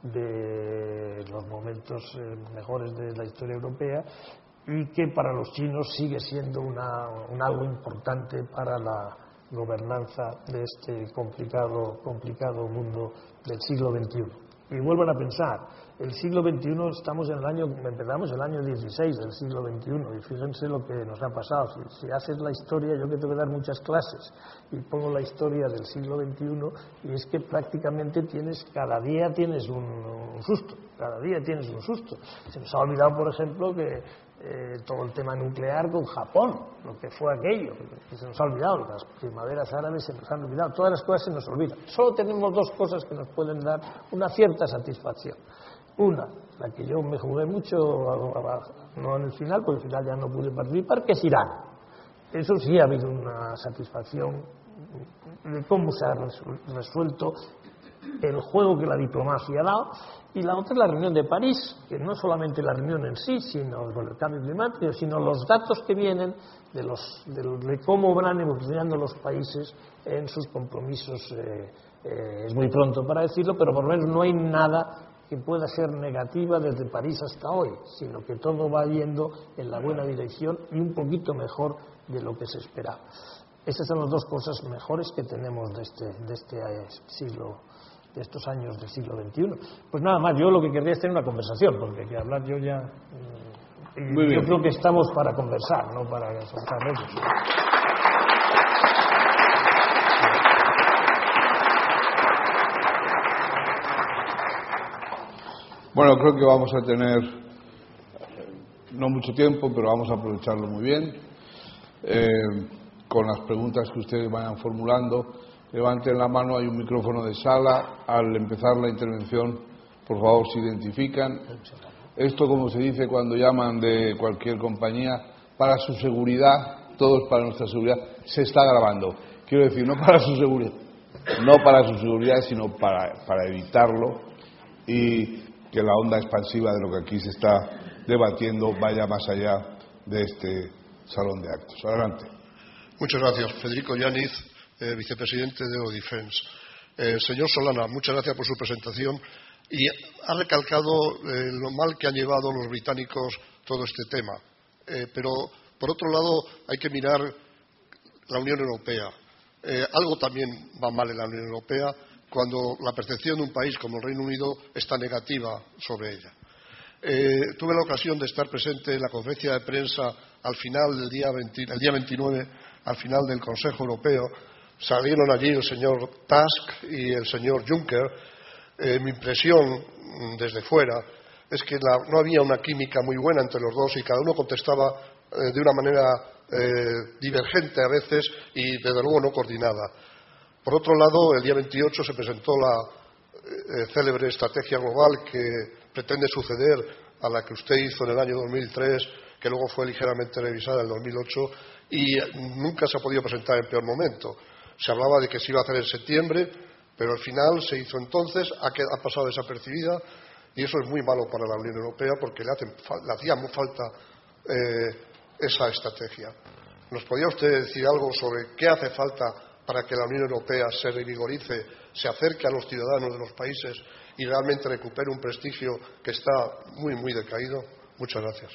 [SPEAKER 3] de los momentos mejores de la historia europea y que para los chinos sigue siendo un algo importante para la gobernanza de este complicado mundo del siglo XXI. Y vuelvan a pensar, el siglo XXI empezamos el año 16 del siglo XXI y fíjense lo que nos ha pasado. Si haces la historia, yo que tengo que dar muchas clases y pongo la historia del siglo XXI y es que prácticamente cada día tienes un susto, Se nos ha olvidado, por ejemplo, que todo el tema nuclear con Japón, lo que fue aquello, que se nos ha olvidado, las primaveras árabes se nos han olvidado, todas las cosas se nos olvidan. Solo tenemos dos cosas que nos pueden dar una cierta satisfacción. Una, la que yo me jugué mucho, no en el final, porque al final ya no pude participar, que es Irán. Eso sí ha habido una satisfacción de cómo se ha resuelto el juego que la diplomacia ha dado. Y la otra es la reunión de París, que no solamente la reunión en sí, sino con el cambio climático, sino los datos que vienen de cómo van evolucionando los países en sus compromisos. Es muy pronto para decirlo, pero por lo menos no hay nada que pueda ser negativa desde París hasta hoy, sino que todo va yendo en la buena dirección y un poquito mejor de lo que se esperaba. Estas son las dos cosas mejores que tenemos de este siglo, de estos años del siglo XXI. Pues nada más, yo lo que querría es tener una conversación, porque que hablar yo ya... yo creo que estamos para conversar, no para soltar rollos.
[SPEAKER 1] Bueno, creo que vamos a tener no mucho tiempo, pero vamos a aprovecharlo muy bien. Con las preguntas que ustedes vayan formulando, levanten la mano, hay un micrófono de sala. Al empezar la intervención, por favor, se identifican. Esto, como se dice cuando llaman de cualquier compañía, para su seguridad, todos para nuestra seguridad, se está grabando. Quiero decir, no para su seguridad, sino para evitarlo y que la onda expansiva de lo que aquí se está debatiendo vaya más allá de este salón de actos. Adelante.
[SPEAKER 4] Muchas gracias. Federico Yáñez, vicepresidente de Eurodefense. Señor Solana, muchas gracias por su presentación y ha recalcado lo mal que han llevado los británicos todo este tema. Pero, por otro lado, hay que mirar la Unión Europea. Algo también va mal en la Unión Europea cuando la percepción de un país como el Reino Unido está negativa sobre ella. Tuve la ocasión de estar presente en la conferencia de prensa al final del día 29, al final del Consejo Europeo. Salieron allí el señor Tusk y el señor Juncker. Mi impresión desde fuera es que no había una química muy buena entre los dos y cada uno contestaba de una manera divergente a veces y desde luego no coordinada. Por otro lado, el día 28 se presentó la célebre estrategia global que pretende suceder a la que usted hizo en el año 2003, que luego fue ligeramente revisada en el 2008 y nunca se ha podido presentar en peor momento. Se hablaba de que se iba a hacer en septiembre, pero al final se hizo entonces, ha pasado desapercibida y eso es muy malo para la Unión Europea porque le hacía muy falta esa estrategia. ¿Nos podría usted decir algo sobre qué hace falta para que la Unión Europea se revigorice, se acerque a los ciudadanos de los países y realmente recupere un prestigio que está muy, muy decaído? Muchas gracias.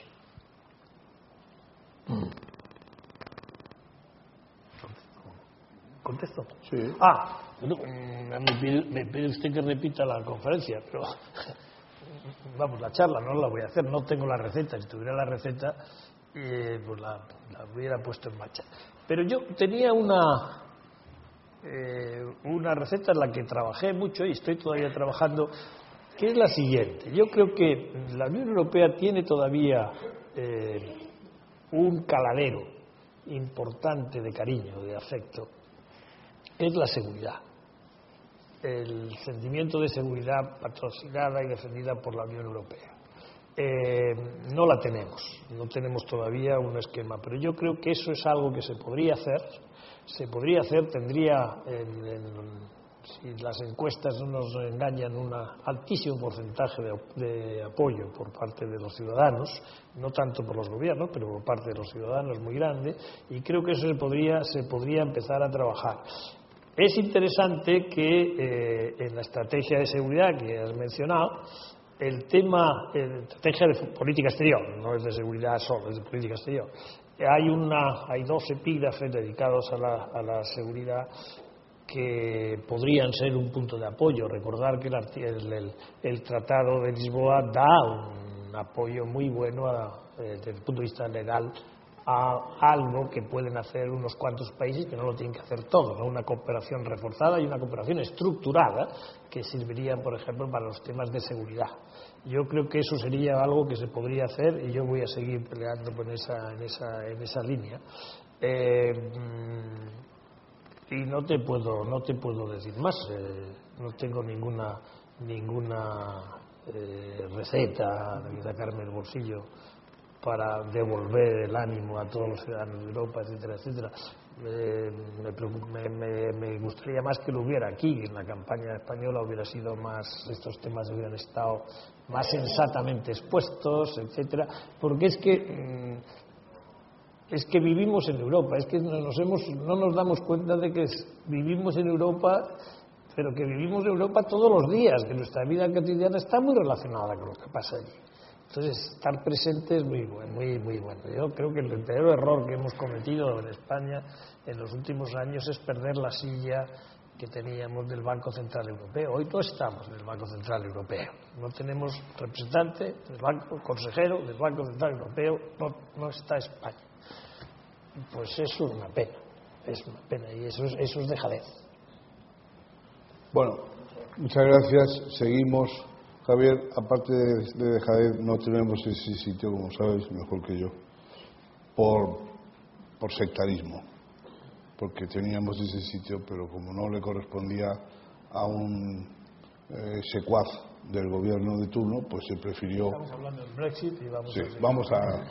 [SPEAKER 3] ¿Contesto?
[SPEAKER 1] Sí.
[SPEAKER 3] Bueno, me pide usted que repita la conferencia, pero vamos, la charla no la voy a hacer, no tengo la receta. Si tuviera la receta, pues la hubiera puesto en marcha. Pero yo tenía una receta en la que trabajé mucho y estoy todavía trabajando, que es la siguiente. Yo creo que la Unión Europea tiene todavía un caladero importante de cariño, de afecto, es la seguridad. El sentimiento de seguridad patrocinada y defendida por la Unión Europea. No la tenemos, no tenemos todavía un esquema, pero yo creo que eso es algo que se podría hacer, tendría, si las encuestas no nos engañan, un altísimo porcentaje de apoyo por parte de los ciudadanos, no tanto por los gobiernos, pero por parte de los ciudadanos muy grande, y creo que eso se podría empezar a trabajar. Es interesante que en la estrategia de seguridad que has mencionado, el tema, estrategia de política exterior, no es de seguridad solo, es de política exterior. Hay dos epígrafes dedicados a la seguridad que podrían ser un punto de apoyo. Recordar que el Tratado de Lisboa da un apoyo muy bueno desde el punto de vista legal a algo que pueden hacer unos cuantos países, que no lo tienen que hacer todos, ¿no? Una cooperación reforzada y una cooperación estructurada que serviría, por ejemplo, para los temas de seguridad. Yo creo que eso sería algo que se podría hacer y yo voy a seguir peleando en esa línea. Y no te puedo decir más. No tengo ninguna receta de sacarme el bolsillo para devolver el ánimo a todos los ciudadanos de Europa, etcétera, etcétera. Me gustaría más que lo hubiera aquí, que en la campaña española hubiera sido más, estos temas hubieran estado más sensatamente expuestos, etcétera, porque es que vivimos en Europa, es que no nos damos cuenta de que vivimos en Europa, pero que vivimos en Europa todos los días, que nuestra vida cotidiana está muy relacionada con lo que pasa allí. Entonces, estar presente es muy bueno, muy bueno. Yo creo que el verdadero error que hemos cometido en España en los últimos años es perder la silla que teníamos del Banco Central Europeo. Hoy no estamos en el Banco Central Europeo. No tenemos representante del Banco, consejero del Banco Central Europeo, no está España. Pues eso es una pena, y eso es dejadez.
[SPEAKER 1] Bueno, muchas gracias. Seguimos. Javier, aparte de dejadez, no tenemos ese sitio, como sabes, mejor que yo, por sectarismo, porque teníamos ese sitio, pero como no le correspondía a un secuaz del gobierno de turno, pues se prefirió.
[SPEAKER 3] Estamos hablando del Brexit y
[SPEAKER 1] vamos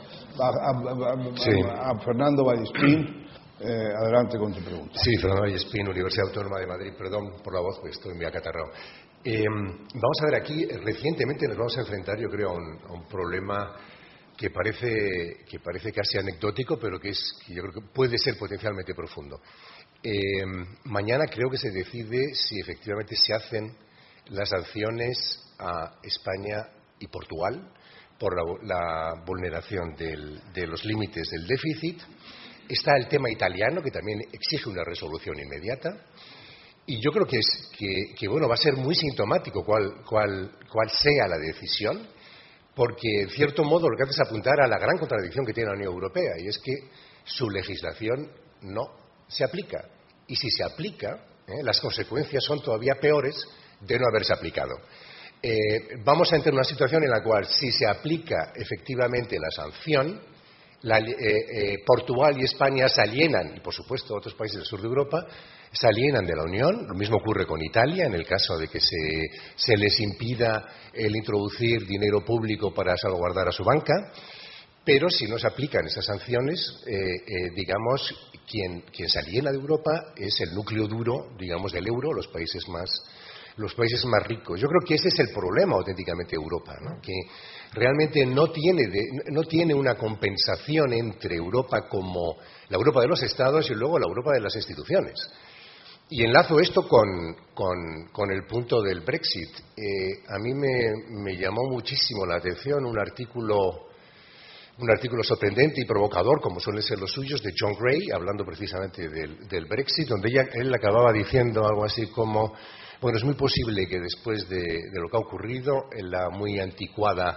[SPEAKER 1] a Fernando Vallespín. Adelante con tu pregunta.
[SPEAKER 5] Sí, Fernando Vallespín, Universidad Autónoma de Madrid. Perdón por la voz, pues estoy muy acatarrado. Vamos a ver aquí, recientemente nos vamos a enfrentar, yo creo, a un problema que parece casi anecdótico, pero que yo creo que puede ser potencialmente profundo. Mañana creo que se decide si efectivamente se hacen las sanciones a España y Portugal por la vulneración de los límites del déficit. Está el tema italiano, que también exige una resolución inmediata. Y yo creo que bueno, va a ser muy sintomático cuál sea la decisión, porque en cierto modo lo que hace es apuntar a la gran contradicción que tiene la Unión Europea, y es que su legislación no se aplica. Y si se aplica, las consecuencias son todavía peores de no haberse aplicado. Vamos a entrar en una situación en la cual, si se aplica efectivamente la sanción, Portugal y España se alienan, y por supuesto otros países del sur de Europa se alienan de la Unión. Lo mismo ocurre con Italia en el caso de que se les impida el introducir dinero público para salvaguardar a su banca. Pero si no se aplican esas sanciones, digamos, quien se aliena de Europa es el núcleo duro, digamos, del euro, los países más ricos. Yo creo que ese es el problema auténticamente de Europa, ¿no? Que realmente no tiene una compensación entre Europa como la Europa de los Estados y luego la Europa de las instituciones. Y enlazo esto con el punto del Brexit. A mí me llamó muchísimo la atención un artículo sorprendente y provocador, como suelen ser los suyos, de John Gray, hablando precisamente del Brexit, donde él acababa diciendo algo así como, bueno, es muy posible que después de lo que ha ocurrido, en la muy anticuada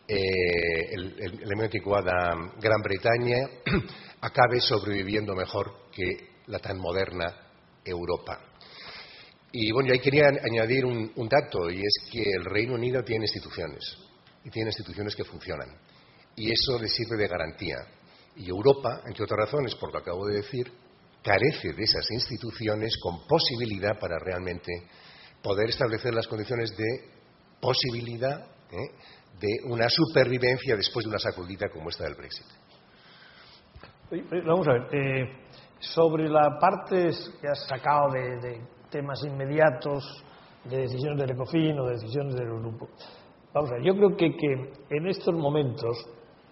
[SPEAKER 5] Gran Bretaña acabe sobreviviendo mejor que la tan moderna Europa. Y bueno, yo ahí quería añadir un dato, y es que el Reino Unido tiene instituciones, y tiene instituciones que funcionan, y eso le sirve de garantía. Y Europa, entre otras razones, por lo que acabo de decir, carece de esas instituciones con posibilidad para realmente poder establecer las condiciones de posibilidad de una supervivencia después de una sacudida como esta del Brexit.
[SPEAKER 3] Vamos a ver, sobre la parte que has sacado de temas inmediatos, de decisiones del ECOFIN o de decisiones del grupo. Vamos a ver, yo creo que en estos momentos,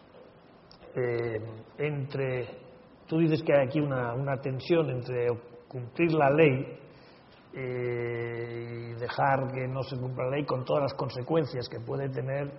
[SPEAKER 3] tú dices que hay aquí una tensión entre cumplir la ley y dejar que no se cumpla la ley con todas las consecuencias que puede tener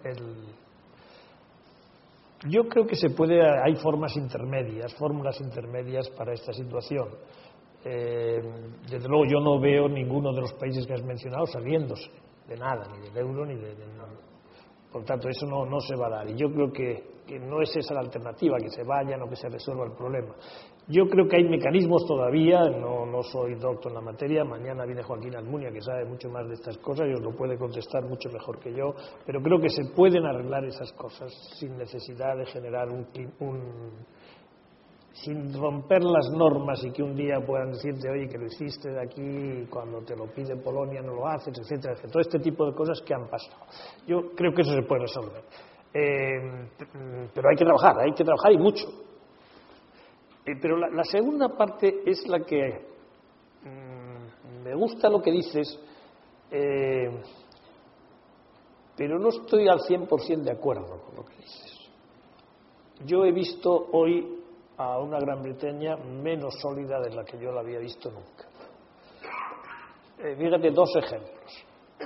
[SPEAKER 3] Yo creo que hay fórmulas intermedias para esta situación. Desde luego yo no veo ninguno de los países que has mencionado saliéndose de nada, ni del euro ni de nada. Por tanto, eso no se va a dar. Y yo creo que no es esa la alternativa, que se vayan o que se resuelva el problema. Yo creo que hay mecanismos todavía, no soy doctor en la materia, mañana viene Joaquín Almunia, que sabe mucho más de estas cosas y os lo puede contestar mucho mejor que yo, pero creo que se pueden arreglar esas cosas sin necesidad de generar sin romper las normas y que un día puedan decirte, oye, que lo hiciste de aquí, cuando te lo pide Polonia no lo haces, etcétera, etcétera. Todo este tipo de cosas que han pasado. Yo creo que eso se puede resolver. Pero hay que trabajar y mucho. Pero la segunda parte es la que me gusta lo que dices, pero no estoy al 100% de acuerdo con lo que dices. Yo he visto hoy a una Gran Bretaña menos sólida de la que yo la había visto nunca. Fíjate, dos ejemplos.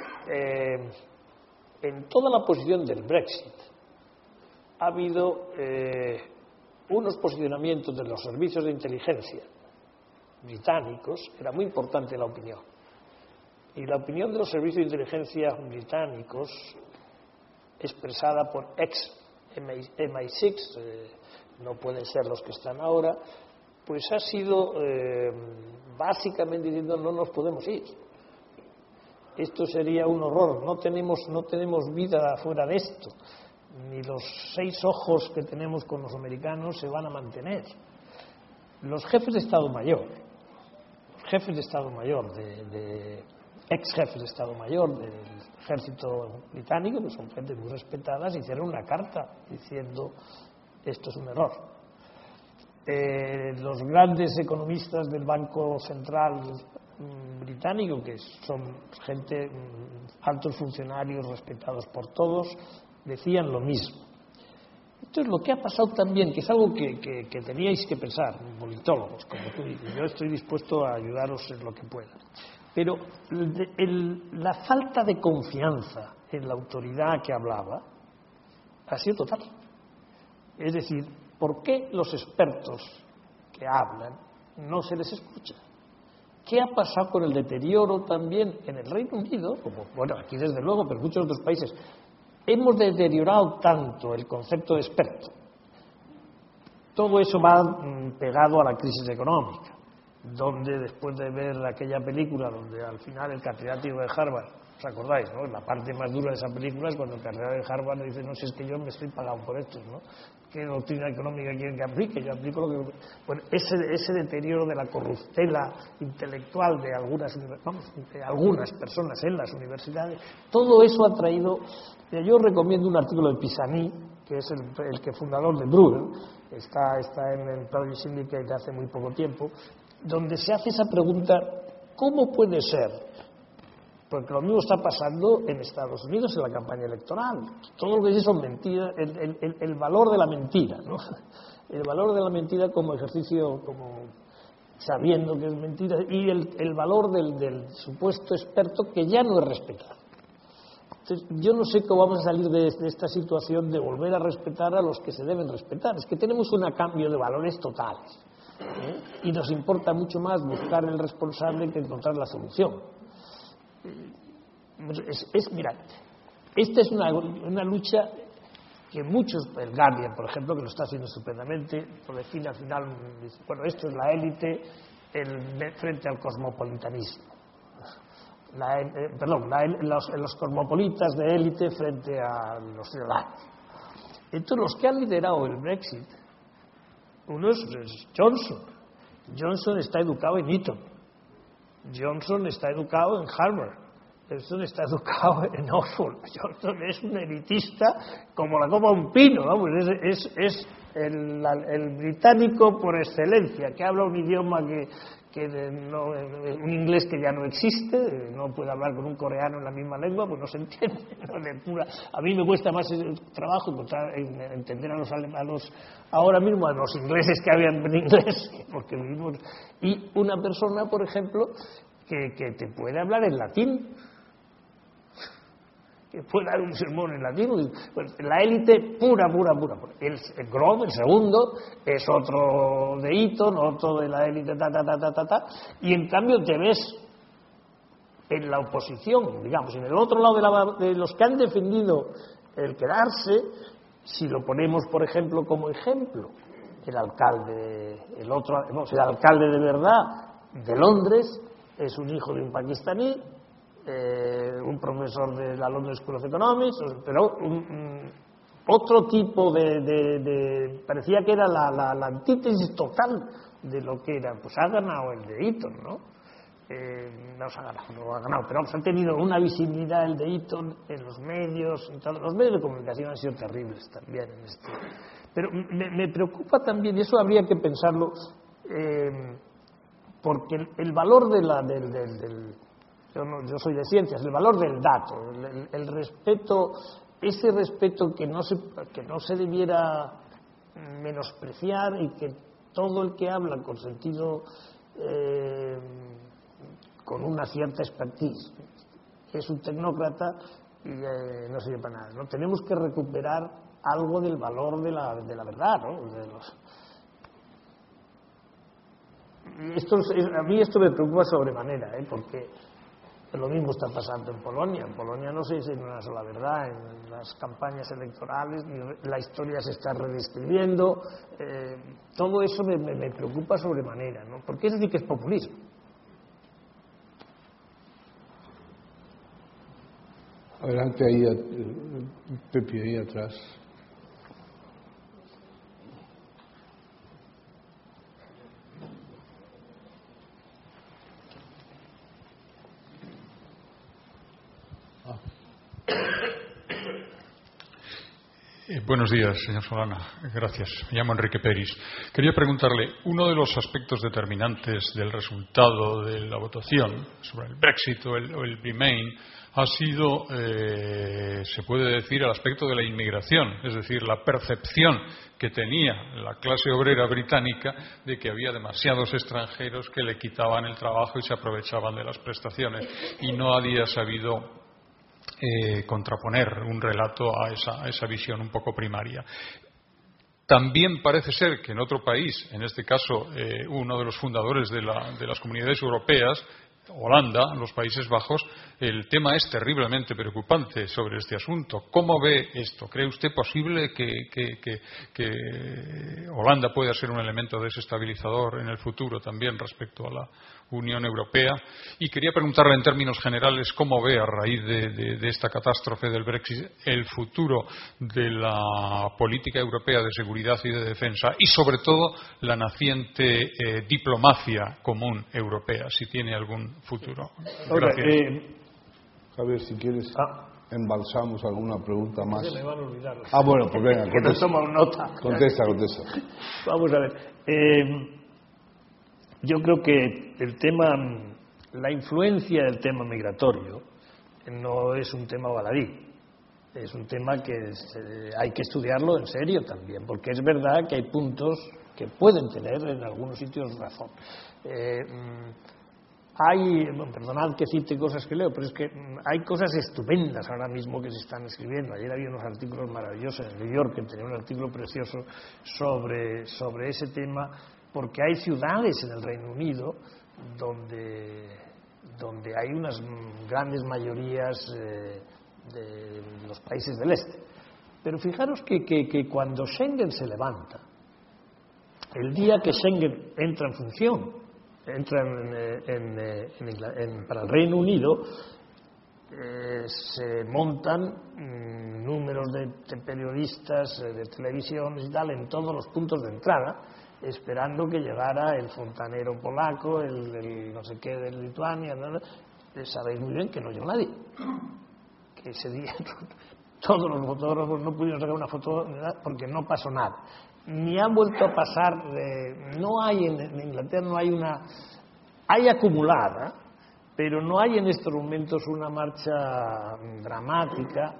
[SPEAKER 3] En toda la posición del Brexit ha habido unos posicionamientos de los servicios de inteligencia británicos, era muy importante la opinión. Y la opinión de los servicios de inteligencia británicos, expresada por ex-MI6, no pueden ser los que están ahora, pues ha sido básicamente diciendo no nos podemos ir. Esto sería un horror, no tenemos vida fuera de esto, ni los 6 ojos que tenemos con los americanos se van a mantener. Los jefes de Estado Mayor, ex jefes de Estado Mayor del ejército británico, que son gente muy respetadas, hicieron una carta diciendo esto es un error. Los grandes economistas del Banco Central británico, que son gente, altos funcionarios respetados por todos, decían lo mismo. Entonces, lo que ha pasado también, que es algo que teníais que pensar, politólogos, como tú dices, yo estoy dispuesto a ayudaros en lo que pueda, pero la falta de confianza en la autoridad que hablaba ha sido total. Es decir, ¿por qué los expertos que hablan no se les escucha? ¿Qué ha pasado con el deterioro también en el Reino Unido? Como, bueno, aquí desde luego, pero en muchos otros países. Hemos deteriorado tanto el concepto de experto. Todo eso va pegado a la crisis económica, donde después de ver aquella película donde al final el catedrático de Harvard, ¿os acordáis, no? La parte más dura de esa película es cuando el catedrático de Harvard le dice, no, si es que yo me estoy pagando por esto, ¿no? ¿Qué doctrina económica quieren que aplique? Yo aplico lo que... Bueno, ese deterioro de la corruptela intelectual de algunas personas en las universidades, todo eso ha traído... Yo recomiendo un artículo de Pisani, que es el que fundador de Bruegel, está en el Project Syndicate de hace muy poco tiempo, donde se hace esa pregunta, ¿cómo puede ser? Porque lo mismo está pasando en Estados Unidos en la campaña electoral. Todo lo que dice son mentiras, el valor de la mentira, ¿no? El valor de la mentira como ejercicio, como sabiendo que es mentira, y el valor del supuesto experto que ya no es respetado. Entonces, yo no sé cómo vamos a salir de esta situación de volver a respetar a los que se deben respetar. Es que tenemos un cambio de valores totales, y nos importa mucho más buscar el responsable que encontrar la solución. Mira, esta es una lucha que muchos, el Guardian, por ejemplo, que lo está haciendo estupendamente, lo define al final, bueno, esto es la élite frente al cosmopolitanismo. Los cosmopolitas de élite frente a los ciudadanos. Entonces, los que han liderado el Brexit, uno es Johnson. Johnson está educado en Eton. Johnson está educado en Harvard. Johnson está educado en Oxford. Johnson es un elitista como la copa de un pino, vamos, es el británico por excelencia, que habla un idioma un inglés que ya no existe, no puede hablar con un coreano en la misma lengua, pues no se entiende. A mí me cuesta más trabajo entender ahora mismo a los ingleses que hablan en inglés, porque vivimos. Y una persona, por ejemplo, que te puede hablar en latín, que puede dar un sermón en latín. Pues la élite pura. El Grove, el segundo, es otro de Eton, otro de la élite, y en cambio te ves en la oposición, digamos, en el otro lado de los que han defendido el quedarse, si lo ponemos, por ejemplo, como ejemplo, el alcalde de verdad de Londres es un hijo de un pakistaní, un profesor de la London School of Economics, pero otro tipo parecía que era la antítesis total de lo que era. Pues ha ganado el de Eton, ¿no? No ha ganado, pero ha tenido una visibilidad el de Eton en los medios, los medios de comunicación han sido terribles también en esto. Pero me preocupa también, y eso habría que pensarlo, porque el valor yo soy de ciencias, el valor del dato, el respeto, ese respeto que no se debiera menospreciar, y que todo el que habla con sentido, con una cierta expertise, es un tecnócrata y no sirve para nada, ¿no? Tenemos que recuperar algo del valor de la verdad, ¿no? A mí esto me preocupa sobremanera, porque lo mismo está pasando en Polonia. En Polonia no se dice ni una sola verdad en las campañas electorales, la historia se está redescribiendo. Todo eso me preocupa sobremanera, ¿no? Porque eso sí que es populismo.
[SPEAKER 1] Adelante, ahí, Pepe, ahí atrás.
[SPEAKER 6] Buenos días, señor Solana. Gracias. Me llamo Enrique Peris. Quería preguntarle, uno de los aspectos determinantes del resultado de la votación sobre el Brexit o el Remain ha sido, se puede decir, el aspecto de la inmigración, es decir, la percepción que tenía la clase obrera británica de que había demasiados extranjeros que le quitaban el trabajo y se aprovechaban de las prestaciones, y no había sabido contraponer un relato a esa visión un poco primaria. También parece ser que en otro país, en este caso uno de los fundadores de las comunidades europeas, Holanda, los Países Bajos, el tema es terriblemente preocupante sobre este asunto. ¿Cómo ve esto? ¿Cree usted posible que Holanda pueda ser un elemento desestabilizador en el futuro también respecto a la Unión Europea? Y quería preguntarle en términos generales cómo ve, a raíz de esta catástrofe del Brexit, el futuro de la política europea de seguridad y de defensa, y sobre todo la naciente diplomacia común europea, si tiene algún futuro. Gracias.
[SPEAKER 1] Javier, si quieres, embalsamos alguna pregunta más.
[SPEAKER 3] Se me van a olvidar.
[SPEAKER 1] Bueno, pues venga, contesta.
[SPEAKER 3] No tomo nota.
[SPEAKER 1] Contesta.
[SPEAKER 3] Vamos a ver. Yo creo que la influencia del tema migratorio no es un tema baladí. Es un tema que hay que estudiarlo en serio también, porque es verdad que hay puntos que pueden tener en algunos sitios razón. Perdonad que cite cosas que leo, pero es que hay cosas estupendas ahora mismo que se están escribiendo. Ayer había unos artículos maravillosos en New York, que tenía un artículo precioso sobre ese tema, porque hay ciudades en el Reino Unido donde hay unas grandes mayorías de los países del este. Pero fijaros que cuando Schengen se levanta, el día que Schengen entra en función, para el Reino Unido, se montan números de periodistas, de televisión y tal, en todos los puntos de entrada, esperando que llegara el fontanero polaco, el no sé qué de Lituania. Sabéis muy bien que no llegó nadie, que ese día todos los fotógrafos no pudieron sacar una foto porque no pasó nada. Ni ha vuelto a pasar, no hay en Inglaterra, no hay hay acumulada, pero no hay en estos momentos una marcha dramática,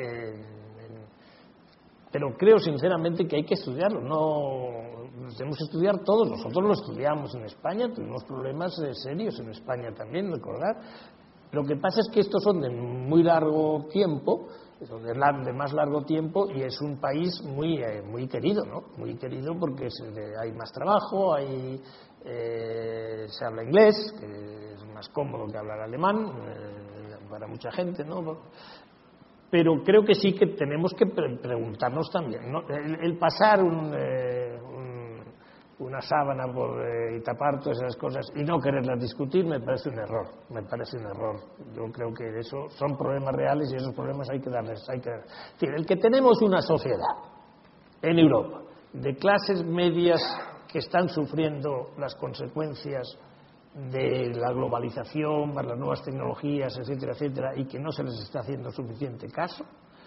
[SPEAKER 3] pero creo sinceramente que hay que estudiarlo, tenemos que estudiar todos, nosotros lo estudiamos en España, tuvimos problemas serios en España también, recordar. Lo que pasa es que estos son de muy largo tiempo, de más largo tiempo, y es un país muy querido, ¿no? Muy querido porque hay más trabajo, se habla inglés, que es más cómodo que hablar alemán para mucha gente, ¿no? Pero creo que sí que tenemos que preguntarnos también, ¿no? El pasar una sábana y tapar todas esas cosas y no quererlas discutir me parece un error. Yo creo que eso son problemas reales y esos problemas hay que darles. El que tenemos una sociedad en Europa de clases medias que están sufriendo las consecuencias de la globalización, de las nuevas tecnologías, etcétera, etcétera, y que no se les está haciendo suficiente caso,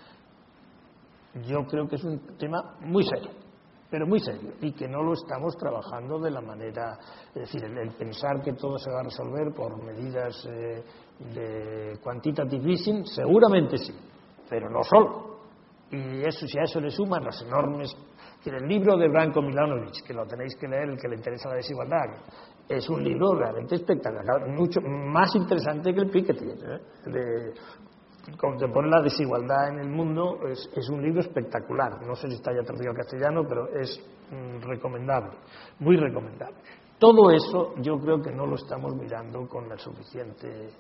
[SPEAKER 3] yo creo que es un tema muy serio, pero muy serio, y que no lo estamos trabajando de la manera, es decir, el pensar que todo se va a resolver por medidas de quantitative easing, seguramente sí, pero no solo. Y eso, si a eso le suman las enormes... El libro de Branko Milanovic, que lo tenéis que leer, el que le interesa la desigualdad, es un libro realmente espectacular, mucho más interesante que el Piketty, donde pone la desigualdad en el mundo. Es un libro espectacular, no sé si está ya traducido al castellano, pero es recomendable, muy recomendable. Todo eso yo creo que no lo estamos mirando con el suficiente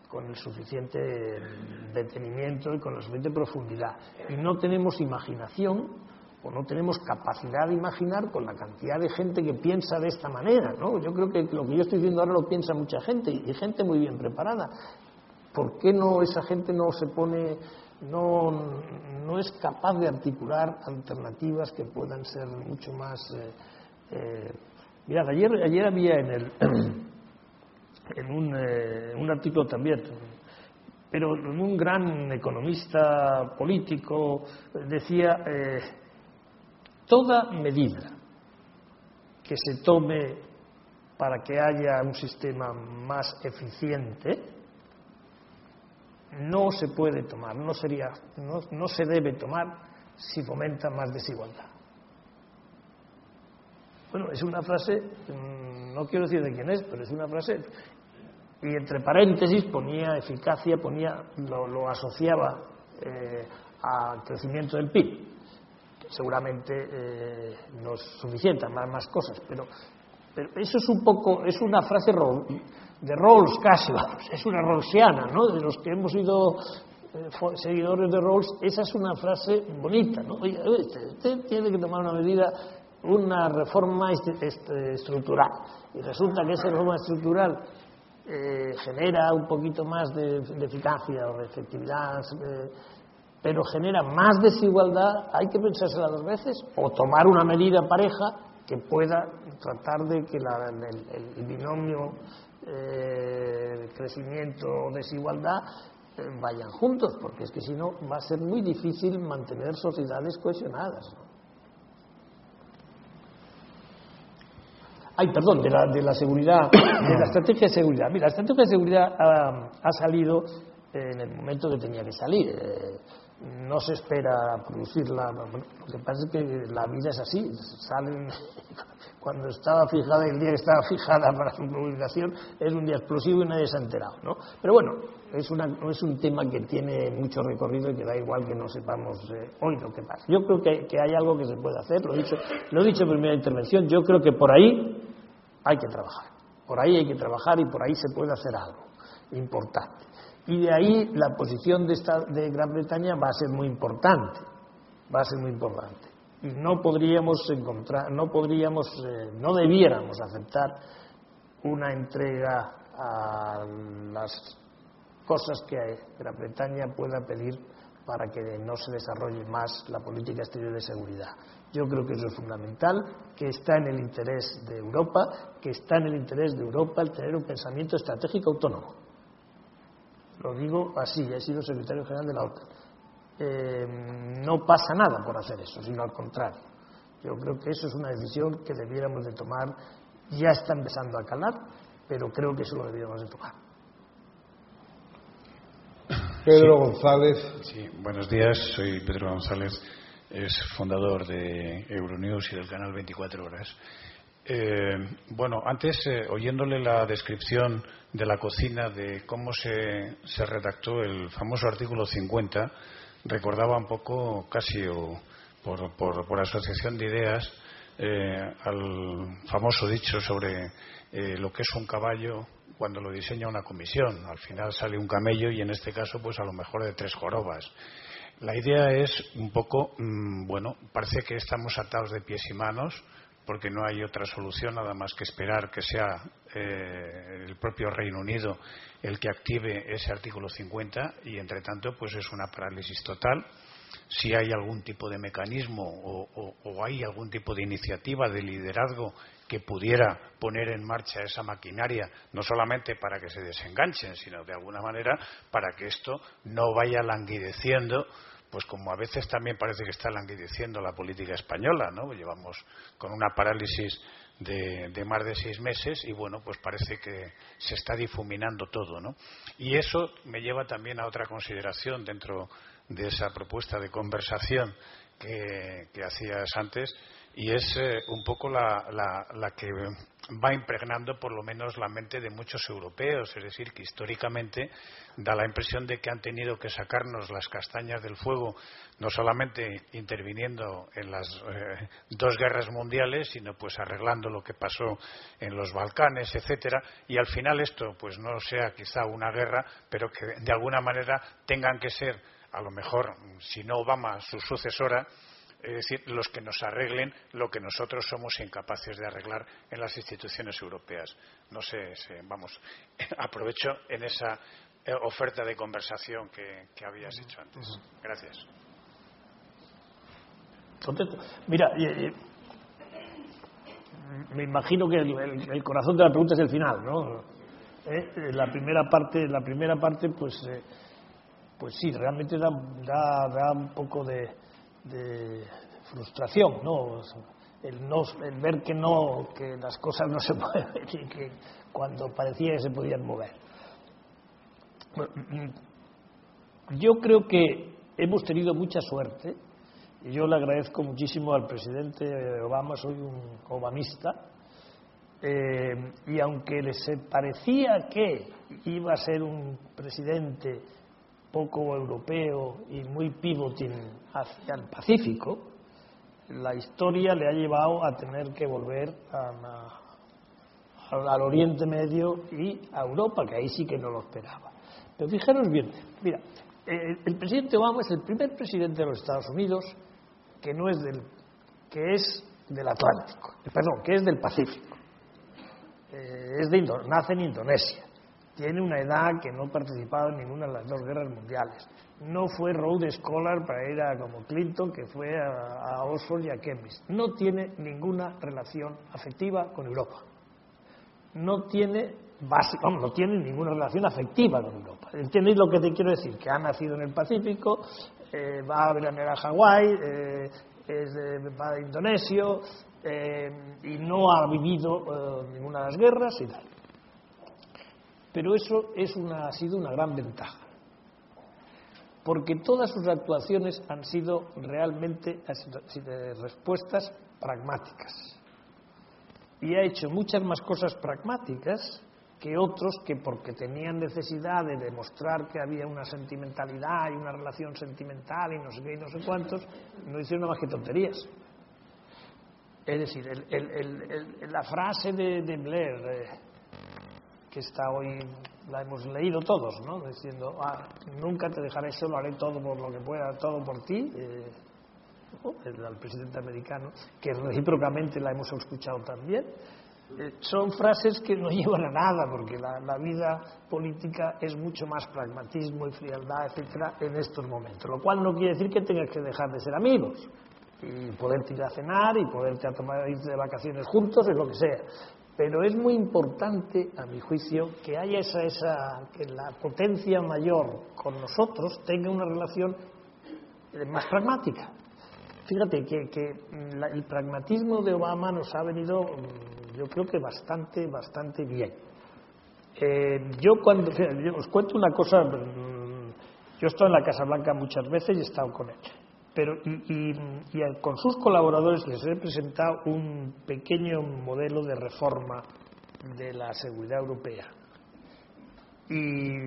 [SPEAKER 3] detenimiento y con la suficiente profundidad, y no tenemos imaginación, o no tenemos capacidad de imaginar con la cantidad de gente que piensa de esta manera, ¿no? Yo creo que lo que yo estoy diciendo ahora lo piensa mucha gente, y gente muy bien preparada. ¿Por qué no esa gente no es capaz de articular alternativas que puedan ser mucho más... Mirad, ayer había en un artículo también, pero un gran economista político decía... toda medida que se tome para que haya un sistema más eficiente no se puede tomar, no se debe tomar si fomenta más desigualdad. Bueno, es una frase, no quiero decir de quién es, pero es una frase, y entre paréntesis ponía eficacia, lo asociaba al crecimiento del PIB. Seguramente no es suficiente, más cosas, pero eso es un poco, es una frase de Rawls casi, es una rawlsiana, ¿no? De los que hemos sido seguidores de Rawls, esa es una frase bonita, ¿no? Oye, usted tiene que tomar una reforma estructural, y resulta que esa reforma estructural genera un poquito más de eficacia o de efectividad, pero genera más desigualdad. Hay que pensársela dos veces, o tomar una medida pareja que pueda tratar de que el binomio crecimiento o desigualdad vayan juntos, porque es que si no va a ser muy difícil mantener sociedades cohesionadas. De la seguridad, de la estrategia de seguridad. Mira, la estrategia de seguridad ha salido en el momento que tenía que salir. No se espera producirla. Lo que pasa es que la vida es así, salen cuando estaba fijada, el día que estaba fijada para su publicación, es un día explosivo y nadie se ha enterado, ¿no? Pero bueno, es un tema que tiene mucho recorrido y que da igual que no sepamos hoy lo que pasa. Yo creo que hay algo que se puede hacer, lo he dicho en primera intervención, yo creo que por ahí hay que trabajar. Por ahí hay que trabajar y por ahí se puede hacer algo importante. Y de ahí la posición de Gran Bretaña va a ser muy importante. Y no debiéramos aceptar una entrega a las cosas que Gran Bretaña pueda pedir para que no se desarrolle más la política exterior de seguridad. Yo creo que eso es fundamental, que está en el interés de Europa, el tener un pensamiento estratégico autónomo. Lo digo así, he sido secretario general de la OTAN. No pasa nada por hacer eso, sino al contrario. Yo creo que eso es una decisión que debiéramos de tomar, ya está empezando a calar, pero creo que eso lo debiéramos de tomar.
[SPEAKER 1] Pedro González.
[SPEAKER 7] Sí, buenos días, soy Pedro González, es fundador de Euronews y del canal 24 Horas. Bueno, antes, oyéndole la descripción de la cocina, de cómo se redactó el famoso artículo 50, recordaba un poco, casi por asociación de ideas, al famoso dicho sobre lo que es un caballo cuando lo diseña una comisión. Al final sale un camello y en este caso pues a lo mejor de 3 jorobas. La idea es un poco, bueno, parece que estamos atados de pies y manos porque no hay otra solución nada más que esperar que sea el propio Reino Unido el que active ese artículo 50 y entre tanto pues es una parálisis total. Si hay algún tipo de mecanismo o hay algún tipo de iniciativa de liderazgo que pudiera poner en marcha esa maquinaria, no solamente para que se desenganchen, sino de alguna manera para que esto no vaya languideciendo, pues como a veces también parece que está languideciendo la política española, ¿no? Llevamos con una parálisis de más de 6 meses y bueno, pues parece que se está difuminando todo, ¿no? Y eso me lleva también a otra consideración dentro de esa propuesta de conversación que hacías antes, y es un poco la que va impregnando por lo menos la mente de muchos europeos, es decir, que históricamente da la impresión de que han tenido que sacarnos las castañas del fuego, no solamente interviniendo en las 2 guerras mundiales, sino pues arreglando lo que pasó en los Balcanes, etcétera, y al final esto pues no sea quizá una guerra, pero que de alguna manera tengan que ser, a lo mejor, si no Obama, su sucesora, es decir, los que nos arreglen lo que nosotros somos incapaces de arreglar en las instituciones europeas. No sé, vamos, aprovecho en esa oferta de conversación que habías hecho antes. Gracias.
[SPEAKER 3] Contesto. Mira, me imagino que el corazón de la pregunta es el final, ¿no? La primera parte, pues sí, realmente da un poco de frustración, ¿no? El ver que las cosas no se mueven y que cuando parecía que se podían mover. Bueno, yo creo que hemos tenido mucha suerte y yo le agradezco muchísimo al presidente Obama, soy un obamista, y aunque les parecía que iba a ser un presidente poco europeo y muy pivoting hacia el Pacífico, la historia le ha llevado a tener que volver al Oriente Medio y a Europa, que ahí sí que no lo esperaba. Pero fijaros bien, mira, el presidente Obama es el primer presidente de los Estados Unidos que es del Atlántico, que es del Pacífico, nace en Indonesia. Tiene una edad que no ha participado en ninguna de las 2 guerras mundiales. No fue Rhodes Scholar para ir como Clinton, que fue a Oxford y a Cambridge. No tiene ninguna relación afectiva con Europa. No tiene ninguna relación afectiva con Europa. ¿Entiendes lo que te quiero decir? Que ha nacido en el Pacífico, va a veranear a Hawái, va a indonesio, y no ha vivido ninguna de las guerras y tal. Pero eso ha sido una gran ventaja, porque todas sus actuaciones han sido realmente respuestas pragmáticas. y ha hecho muchas más cosas pragmáticas que otros que, porque tenían necesidad de demostrar que había una sentimentalidad y una relación sentimental y no sé qué y no sé cuántos, no hicieron más que tonterías. Es decir, la frase de Blair, que está hoy, la hemos leído todos, ¿no? Diciendo, nunca te dejaré solo, haré todo por lo que pueda, todo por ti, el presidente americano, que recíprocamente la hemos escuchado también. Son frases que no llevan a nada, porque la vida política es mucho más pragmatismo y frialdad, etcétera, en estos momentos, lo cual no quiere decir que tengas que dejar de ser amigos y poderte ir a cenar y poderte irte de vacaciones juntos, es lo que sea, pero es muy importante, a mi juicio, que haya que la potencia mayor con nosotros tenga una relación más pragmática. Fíjate que el pragmatismo de Obama nos ha venido, yo creo que bastante bien. Yo os cuento una cosa, yo he estado en la Casa Blanca muchas veces y he estado con él, pero y con sus colaboradores les he presentado un pequeño modelo de reforma de la seguridad europea. Y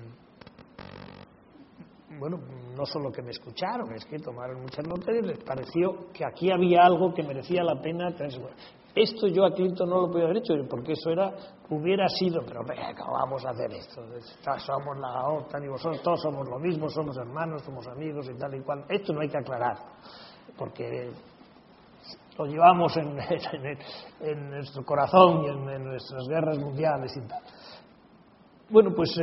[SPEAKER 3] bueno, no solo que me escucharon, es que tomaron muchas notas y les pareció que aquí había algo que merecía la pena. Esto yo a Clinton no lo podía haber hecho, porque eso hubiera sido, pero venga, ¿cómo vamos a hacer esto? Somos la OTAN y vosotros todos somos lo mismo, somos hermanos, somos amigos y tal y cual. Esto no hay que aclarar, porque lo llevamos en nuestro corazón y en nuestras guerras mundiales y tal. Bueno, pues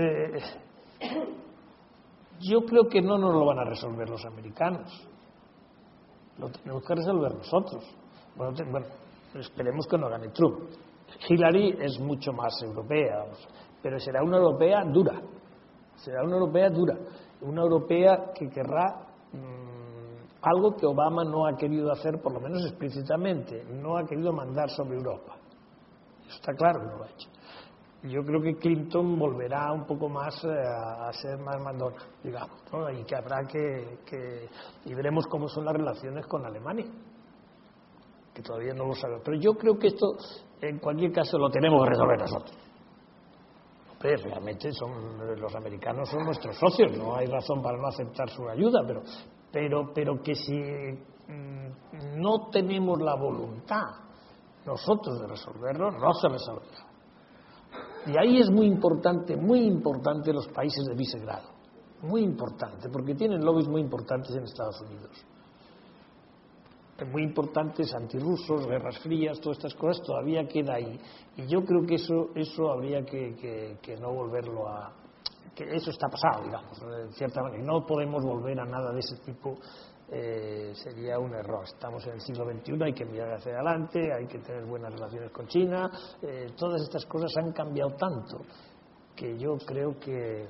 [SPEAKER 3] yo creo que no nos lo van a resolver los americanos, lo tenemos que resolver nosotros. Bueno, esperemos que no gane Trump. Hillary es mucho más europea, pero será una europea dura, una europea que querrá algo que Obama no ha querido hacer, por lo menos explícitamente, no ha querido mandar sobre Europa. Eso está claro que no lo ha hecho. Yo creo que Clinton volverá un poco más a ser más mandona, digamos, ¿no? Y que habrá y veremos cómo son las relaciones con Alemania, que todavía no lo sabemos. Pero yo creo que esto, en cualquier caso, lo tenemos que resolver nosotros. Pero realmente los americanos son nuestros socios, no hay razón para no aceptar su ayuda, pero que si no tenemos la voluntad nosotros de resolverlo, no se resolverá. Y ahí es muy importante los países de Visegrado, muy importante, porque tienen lobbies muy importantes en Estados Unidos, muy importantes, antirrusos, guerras frías, todas estas cosas todavía queda ahí, y yo creo que eso habría que no volverlo a, que eso está pasado, digamos, de cierta manera, no podemos volver a nada de ese tipo. Sería un error. Estamos en el siglo XXI, hay que mirar hacia adelante, hay que tener buenas relaciones con China, todas estas cosas han cambiado tanto que yo creo que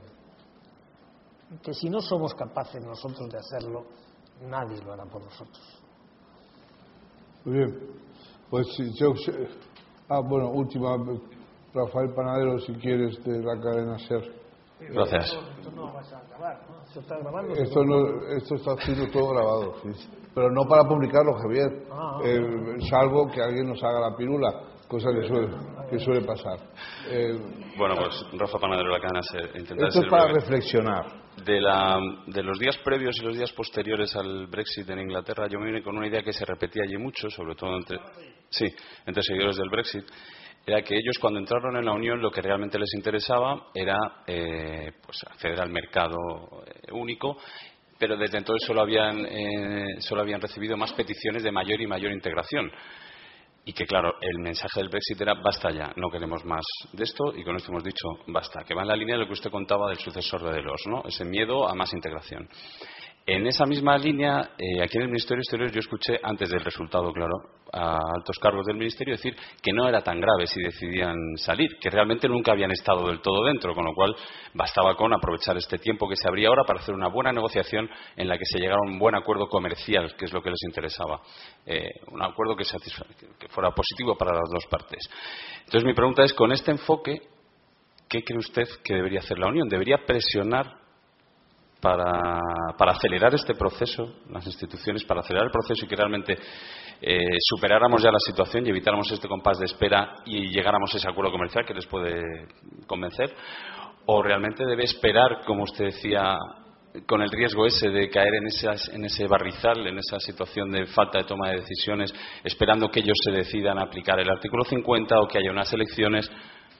[SPEAKER 3] si no somos capaces nosotros de hacerlo, nadie lo hará por nosotros.
[SPEAKER 1] Muy bien, pues bueno, última, Rafael Panadero, si quieres, de la cadena SER.
[SPEAKER 8] Gracias.
[SPEAKER 3] Esto no vas a grabar, ¿no? ¿Se está grabando?
[SPEAKER 1] Esto está siendo todo grabado, sí. Pero no para publicarlo, Javier, salvo que alguien nos haga la pirula, cosa que suele pasar.
[SPEAKER 8] Bueno, pues Rafa Panadero, la cadena SER.
[SPEAKER 1] Esto es para reflexionar.
[SPEAKER 8] De los días previos y los días posteriores al Brexit en Inglaterra, yo me vine con una idea que se repetía allí mucho, sobre todo entre seguidores del Brexit. Era que ellos, cuando entraron en la Unión, lo que realmente les interesaba era pues acceder al mercado único, pero desde entonces solo habían recibido más peticiones de mayor y mayor integración. Y que, claro, el mensaje del Brexit era basta ya, no queremos más de esto, y con esto hemos dicho basta, que va en la línea de lo que usted contaba del sucesor de Delors, ¿no? Ese miedo a más integración. En esa misma línea, aquí en el Ministerio de Exteriores yo escuché, antes del resultado, claro, a altos cargos del Ministerio decir que no era tan grave si decidían salir, que realmente nunca habían estado del todo dentro, con lo cual bastaba con aprovechar este tiempo que se abría ahora para hacer una buena negociación en la que se llegara a un buen acuerdo comercial, que es lo que les interesaba, un acuerdo que fuera positivo para las dos partes. Entonces mi pregunta es, con este enfoque, ¿qué cree usted que debería hacer la Unión? ¿Debería presionar para acelerar este proceso, las instituciones, para acelerar el proceso y que realmente superáramos ya la situación y evitáramos este compás de espera y llegáramos a ese acuerdo comercial que les puede convencer? ¿O realmente debe esperar, como usted decía, con el riesgo ese de caer en ese barrizal, en esa situación de falta de toma de decisiones, esperando que ellos se decidan a aplicar el artículo 50 o que haya unas elecciones?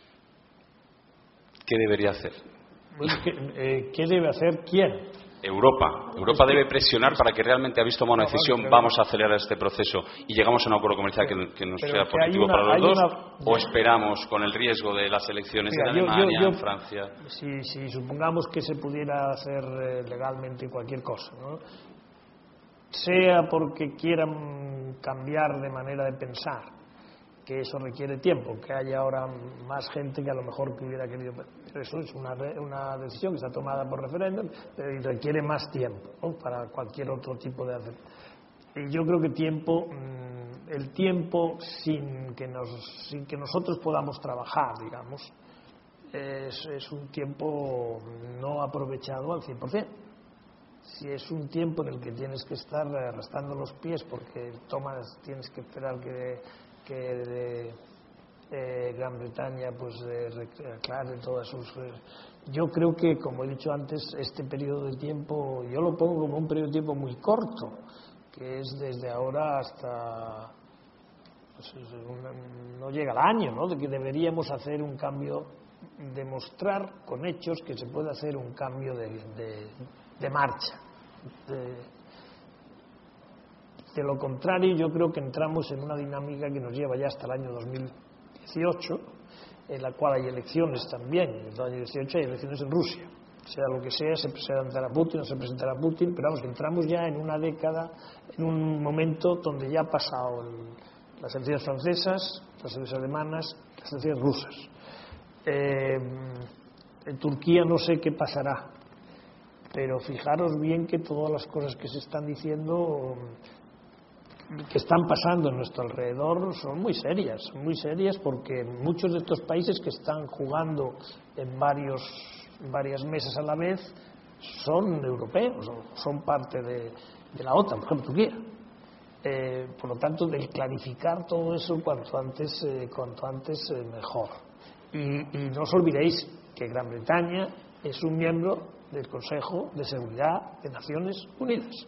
[SPEAKER 8] ¿Qué debería hacer?
[SPEAKER 3] ¿Qué debe hacer quién?
[SPEAKER 8] Europa debe presionar para que realmente, habéis tomado una decisión, vamos a acelerar este proceso y llegamos a un acuerdo comercial que nos sea positivo para los dos, o esperamos con el riesgo de las elecciones en Alemania, en Francia.
[SPEAKER 3] Si supongamos que se pudiera hacer legalmente cualquier cosa, ¿no? Sea porque quieran cambiar de manera de pensar, que eso requiere tiempo, que haya ahora más gente que a lo mejor que hubiera querido, pero eso es una decisión que está tomada por referéndum y requiere más tiempo, ¿no? Para cualquier otro tipo de hacer. Y yo creo que el tiempo sin que nosotros podamos trabajar, digamos, es un tiempo no aprovechado al 100%. Si es un tiempo en el que tienes que estar arrastrando los pies porque tienes que esperar que Gran Bretaña pues aclare todas sus... Yo creo que, como he dicho antes, este periodo de tiempo, yo lo pongo como un periodo de tiempo muy corto, que es desde ahora hasta... Pues, no llega al año, ¿no? De que deberíamos hacer un cambio, demostrar con hechos que se puede hacer un cambio de marcha. De lo contrario, yo creo que entramos en una dinámica que nos lleva ya hasta el año 2018, en la cual hay elecciones también. En el año 2018 hay elecciones en Rusia. Sea lo que sea, se presentará Putin o se presentará Putin, pero vamos, que entramos ya en una década, en un momento donde ya ha pasado las elecciones francesas, las elecciones alemanas, las elecciones rusas. En Turquía no sé qué pasará, pero fijaros bien que todas las cosas que se están diciendo, que están pasando en nuestro alrededor, son muy serias, porque muchos de estos países que están jugando en varias mesas a la vez son europeos, son parte de la OTAN, por ejemplo Turquía. Por lo tanto, del clarificar todo eso cuanto antes mejor. Y no os olvidéis que Gran Bretaña es un miembro del Consejo de Seguridad de Naciones Unidas.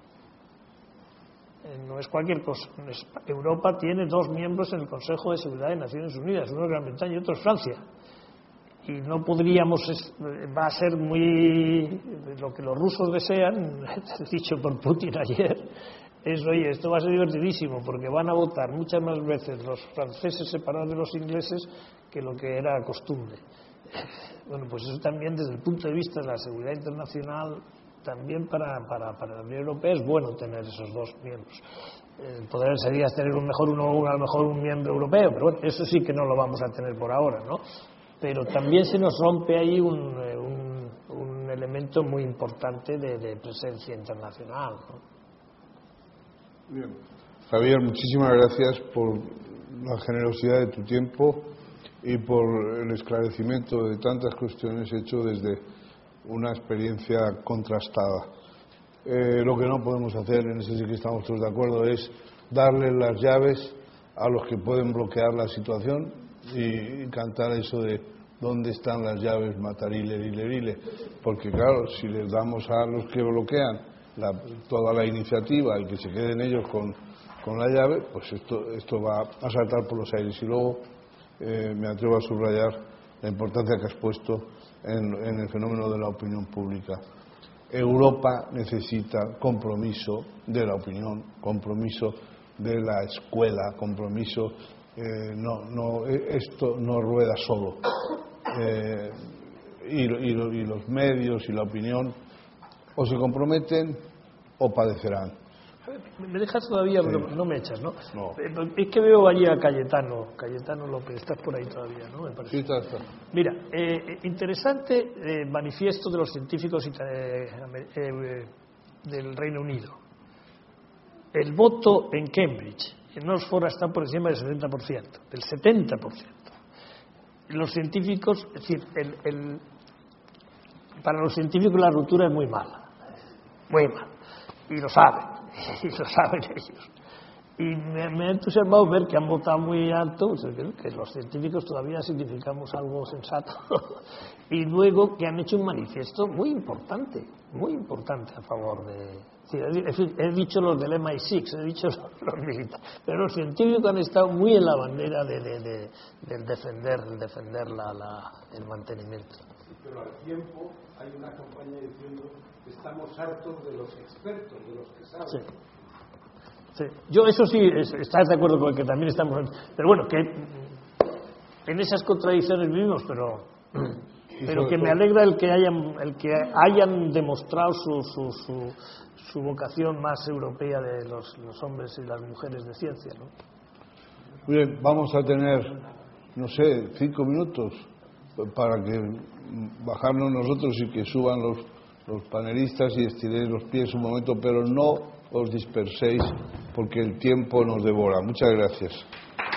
[SPEAKER 3] No es cualquier cosa. Europa tiene 2 miembros en el Consejo de Seguridad de Naciones Unidas, uno es Gran Bretaña y otro es Francia. Y no podríamos, va a ser muy lo que los rusos desean, dicho por Putin ayer, es, oye, esto va a ser divertidísimo porque van a votar muchas más veces los franceses separados de los ingleses que lo que era costumbre. Bueno, pues eso también desde el punto de vista de la seguridad internacional, también para la Unión Europea es bueno tener esos 2 miembros. El poder sería tener a lo mejor un miembro europeo, pero bueno, eso sí que no lo vamos a tener por ahora, ¿no? Pero también se nos rompe ahí un elemento muy importante de presencia internacional, ¿no?
[SPEAKER 1] Bien. Javier, muchísimas gracias por la generosidad de tu tiempo y por el esclarecimiento de tantas cuestiones hecho desde una experiencia contrastada. Lo que no podemos hacer, en eso sí que estamos todos de acuerdo, es darle las llaves a los que pueden bloquear la situación y cantar eso de ¿dónde están las llaves? Matarile, rile. Porque claro, si les damos a los que bloquean toda la iniciativa y que se queden ellos con la llave, pues esto va a saltar por los aires. Y luego me atrevo a subrayar la importancia que has puesto en el fenómeno de la opinión pública. Europa necesita compromiso de la opinión, compromiso de la escuela, compromiso. Esto no rueda solo. Y los medios y la opinión o se comprometen o padecerán.
[SPEAKER 3] Me dejas todavía, sí. No me echas, ¿no?
[SPEAKER 1] No.
[SPEAKER 3] Es que veo allí a Cayetano López, estás por ahí todavía, ¿no? Me parece.
[SPEAKER 1] Sí, está.
[SPEAKER 3] Mira, interesante manifiesto de los científicos del Reino Unido. El voto en Cambridge, en Oxford, está por encima del 70%, del 70%. Los científicos, es decir, para los científicos la ruptura es muy mala, y lo saben ellos. Y me ha entusiasmado ver que han votado muy alto, que los científicos todavía significamos algo sensato, y luego que han hecho un manifiesto muy importante a favor de... He dicho los del MI6, he dicho los militares, pero los científicos han estado muy en la bandera del defender el mantenimiento.
[SPEAKER 9] Pero al tiempo hay una campaña diciendo que estamos hartos de los expertos, de los que saben.
[SPEAKER 3] Sí. Sí. Yo eso sí, estás de acuerdo con que también estamos... Pero bueno, que en esas contradicciones vivimos, pero que me alegra el que hayan demostrado su vocación más europea de los hombres y las mujeres de ciencia, ¿no?
[SPEAKER 1] Bien, vamos a tener, 5 minutos para que bajarnos nosotros y que suban los panelistas y estiréis los pies un momento, pero no os disperséis porque el tiempo nos devora. Muchas gracias.